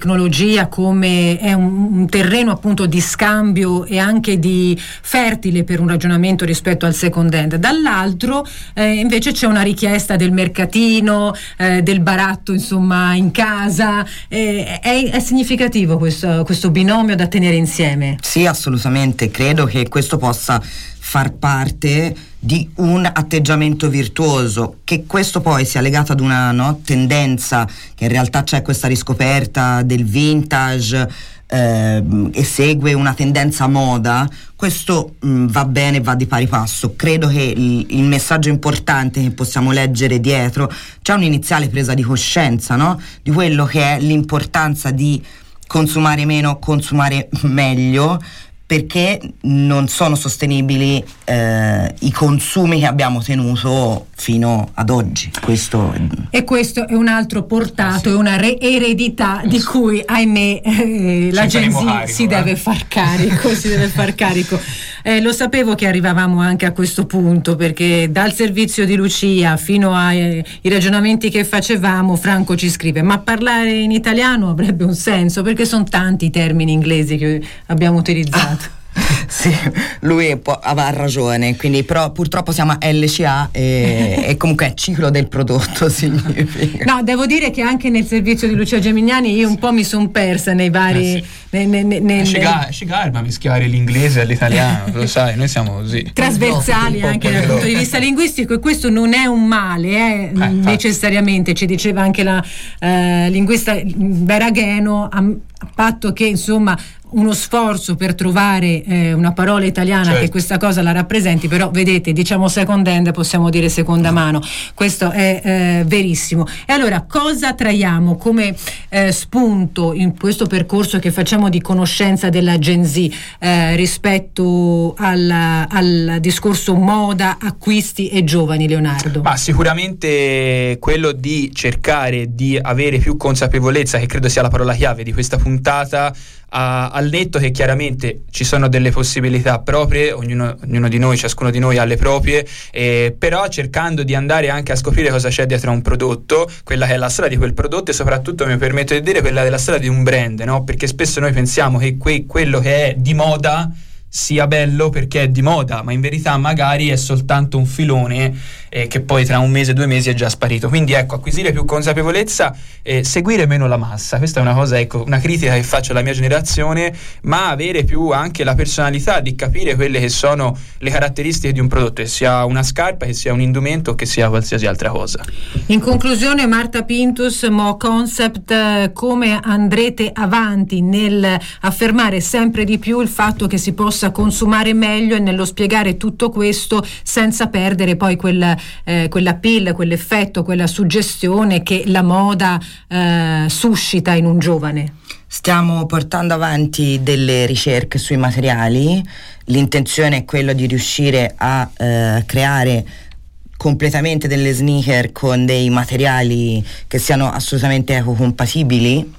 come è un, un terreno appunto di scambio e anche di fertile per un ragionamento rispetto al second hand, dall'altro eh, invece c'è una richiesta del mercatino, eh, del baratto insomma in casa, eh, è, è significativo questo, questo binomio da tenere insieme? Sì, assolutamente, credo che questo possa far parte di un atteggiamento virtuoso, che questo poi sia legato ad una no, tendenza che in realtà c'è questa riscoperta del vintage eh, e segue una tendenza moda, questo mh, va bene, va di pari passo. Credo che il, il messaggio importante che possiamo leggere dietro, c'è un'iniziale presa di coscienza, no, di quello che è l'importanza di consumare meno, consumare meglio, perché non sono sostenibili eh, i consumi che abbiamo tenuto fino ad oggi. Questo e questo è un altro portato, è una re- eredità di cui ahimè eh, la Gen Z carico, si eh. deve far carico si deve far carico. Eh, lo sapevo che arrivavamo anche a questo punto, perché dal servizio di Lucia fino ai eh, ragionamenti che facevamo, Franco ci scrive: ma parlare in italiano avrebbe un senso, perché sono tanti i termini inglesi che abbiamo utilizzato. Sì, lui aveva ragione, quindi però purtroppo siamo a L C A e, e comunque è ciclo del prodotto significa. No, devo dire che anche nel servizio di Lucia Gemignani io un po' mi sono persa nei vari eh sì. ne, ne, ne, ci, gar- ci garba mischiare l'inglese all'italiano, lo sai, noi siamo così trasversali anche dal punto di vista linguistico, e questo non è un male eh, eh, necessariamente. Ci diceva anche la eh, linguista Beragheno, a, a patto che insomma uno sforzo per trovare eh, una parola italiana certo. che questa cosa la rappresenti, però vedete, diciamo second hand, possiamo dire seconda mano, questo è eh, verissimo. E allora cosa traiamo come eh, spunto in questo percorso che facciamo di conoscenza della Gen Z eh, rispetto al, al discorso moda, acquisti e giovani, Leonardo? Ma sicuramente quello di cercare di avere più consapevolezza, che credo sia la parola chiave di questa puntata, a, al netto che chiaramente ci sono delle possibilità proprie, ognuno, ognuno di noi, ciascuno di noi ha le proprie, eh, però cercando di andare anche a scoprire cosa c'è dietro a un prodotto, quella che è la storia di quel prodotto, e soprattutto, mi permetto di dire, quella della storia di un brand, no? Perché spesso noi pensiamo che que- quello che è di moda sia bello perché è di moda, ma in verità magari è soltanto un filone eh, che poi tra un mese, due mesi è già sparito. Quindi ecco, acquisire più consapevolezza, eh, seguire meno la massa, questa è una cosa, ecco, una critica che faccio alla mia generazione, ma avere più anche la personalità di capire quelle che sono le caratteristiche di un prodotto, che sia una scarpa, che sia un indumento, che sia qualsiasi altra cosa. In conclusione, Marta Pintus, Mo Concept, eh, come andrete avanti nel affermare sempre di più il fatto che si possa consumare meglio e nello spiegare tutto questo senza perdere poi quel, eh, quell'appeal, quell'effetto, quella suggestione che la moda eh, suscita in un giovane? Stiamo portando avanti delle ricerche sui materiali, l'intenzione è quella di riuscire a eh, creare completamente delle sneaker con dei materiali che siano assolutamente ecocompatibili.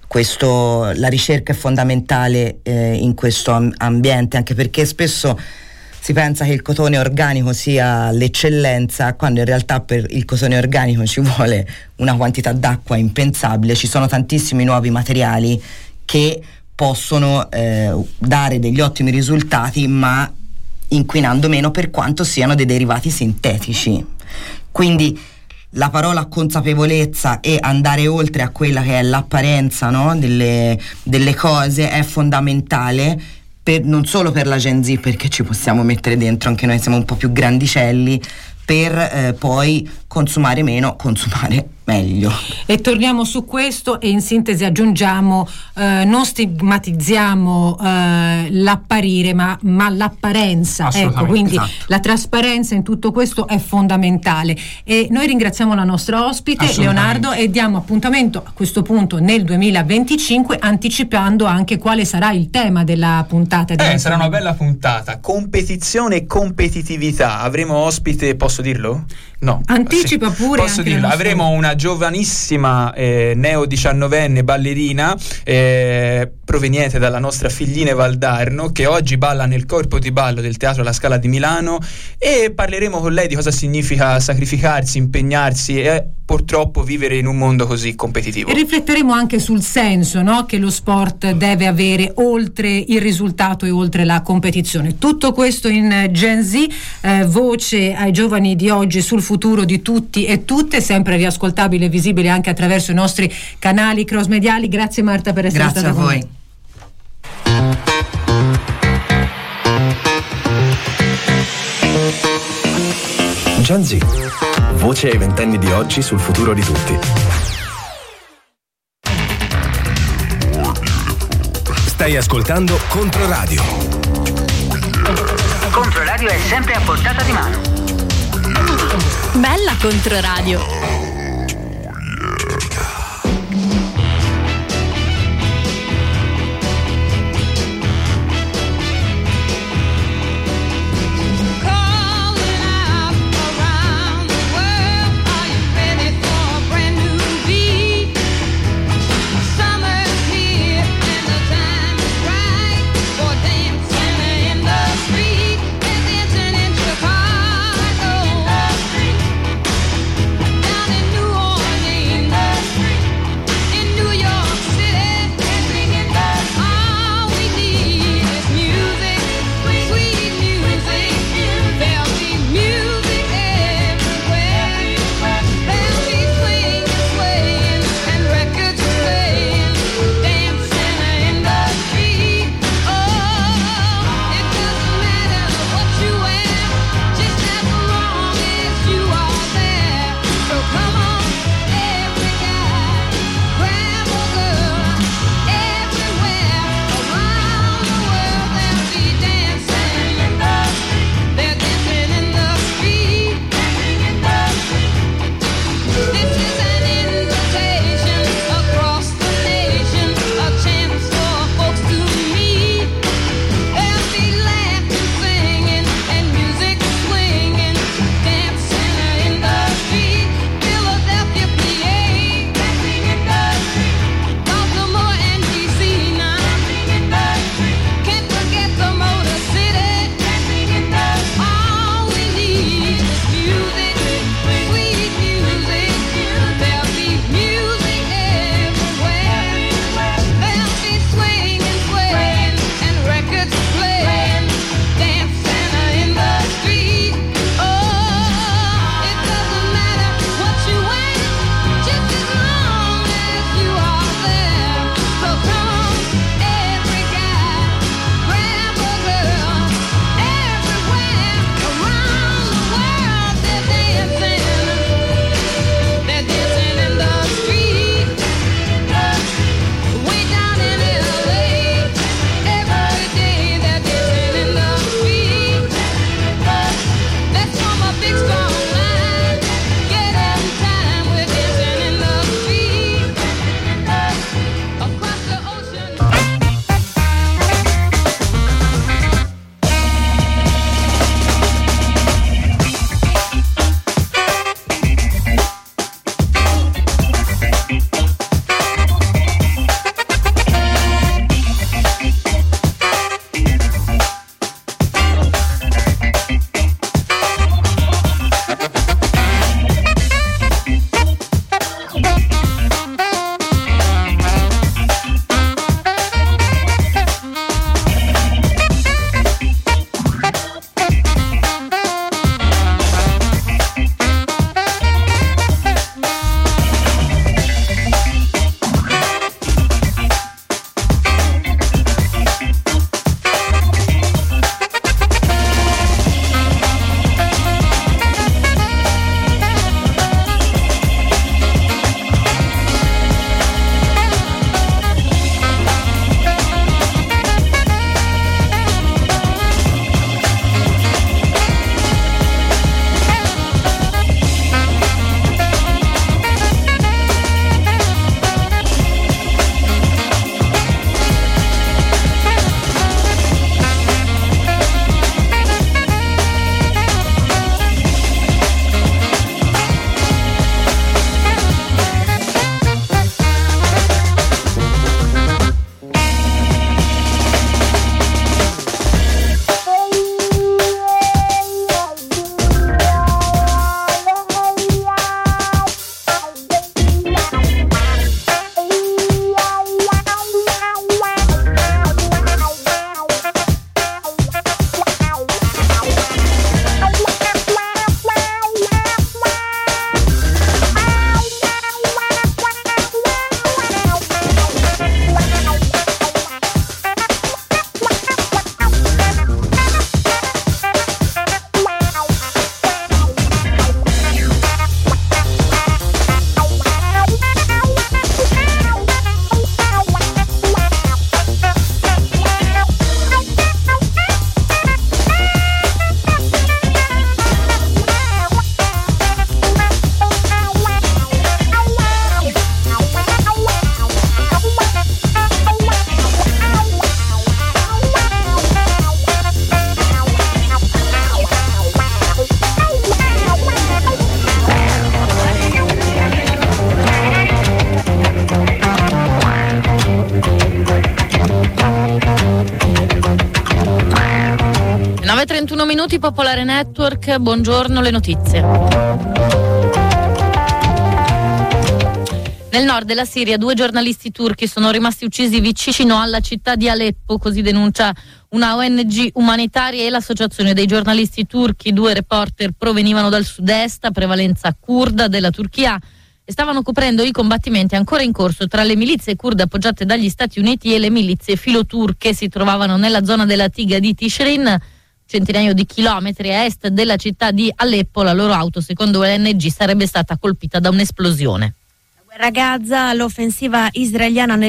Questo, la ricerca è fondamentale eh, in questo am- ambiente, anche perché spesso si pensa che il cotone organico sia l'eccellenza, quando in realtà per il cotone organico ci vuole una quantità d'acqua impensabile. Ci sono tantissimi nuovi materiali che possono eh, dare degli ottimi risultati, ma inquinando meno, per quanto siano dei derivati sintetici. Quindi la parola consapevolezza e andare oltre a quella che è l'apparenza, no? delle, delle cose è fondamentale, per, non solo per la Gen Z, perché ci possiamo mettere dentro, anche noi siamo un po' più grandicelli, per eh, poi consumare meno, consumare meglio. E torniamo su questo e in sintesi aggiungiamo eh, non stigmatizziamo eh, l'apparire ma, ma l'apparenza, ecco, quindi esatto. La trasparenza in tutto questo è fondamentale e noi ringraziamo la nostra ospite Leonardo e diamo appuntamento a questo punto nel duemilaventicinque, anticipando anche quale sarà il tema della puntata di eh, sarà una bella puntata, competizione e competitività. Avremo ospite, posso dirlo? No. Anticipa sì. pure. Posso dirlo, avremo una giovanissima eh, neo diciannovenne ballerina eh, proveniente dalla nostra Figline Valdarno, che oggi balla nel corpo di ballo del Teatro La Scala di Milano, e parleremo con lei di cosa significa sacrificarsi, impegnarsi e purtroppo vivere in un mondo così competitivo. E rifletteremo anche sul senso, no, che lo sport deve avere oltre il risultato e oltre la competizione. Tutto questo in Gen Z, eh, voce ai giovani di oggi sul futuro di tutti e tutte, sempre riascoltabile e visibile anche attraverso i nostri canali cross mediali. Grazie Marta per essere Grazie stata con noi. Grazie a voi. Gen Z, voce ai ventenni di oggi sul futuro di tutti. Stai ascoltando Controradio. Controradio è sempre a portata di mano. Bella Controradio. Down in trentuno minuti, Popolare Network, buongiorno, le notizie. Nel nord della Siria due giornalisti turchi sono rimasti uccisi vicino alla città di Aleppo, così denuncia una O N G umanitaria e l'associazione dei giornalisti turchi. Due reporter provenivano dal sud-est, a prevalenza curda, della Turchia e stavano coprendo i combattimenti ancora in corso tra le milizie kurde appoggiate dagli Stati Uniti e le milizie filoturche. Si trovavano nella zona della Tiga di Tishrin, centinaio di chilometri a est della città di Aleppo. La loro auto, secondo l'O N G, sarebbe stata colpita da un'esplosione. Guerra a Gaza, l'offensiva israeliana nel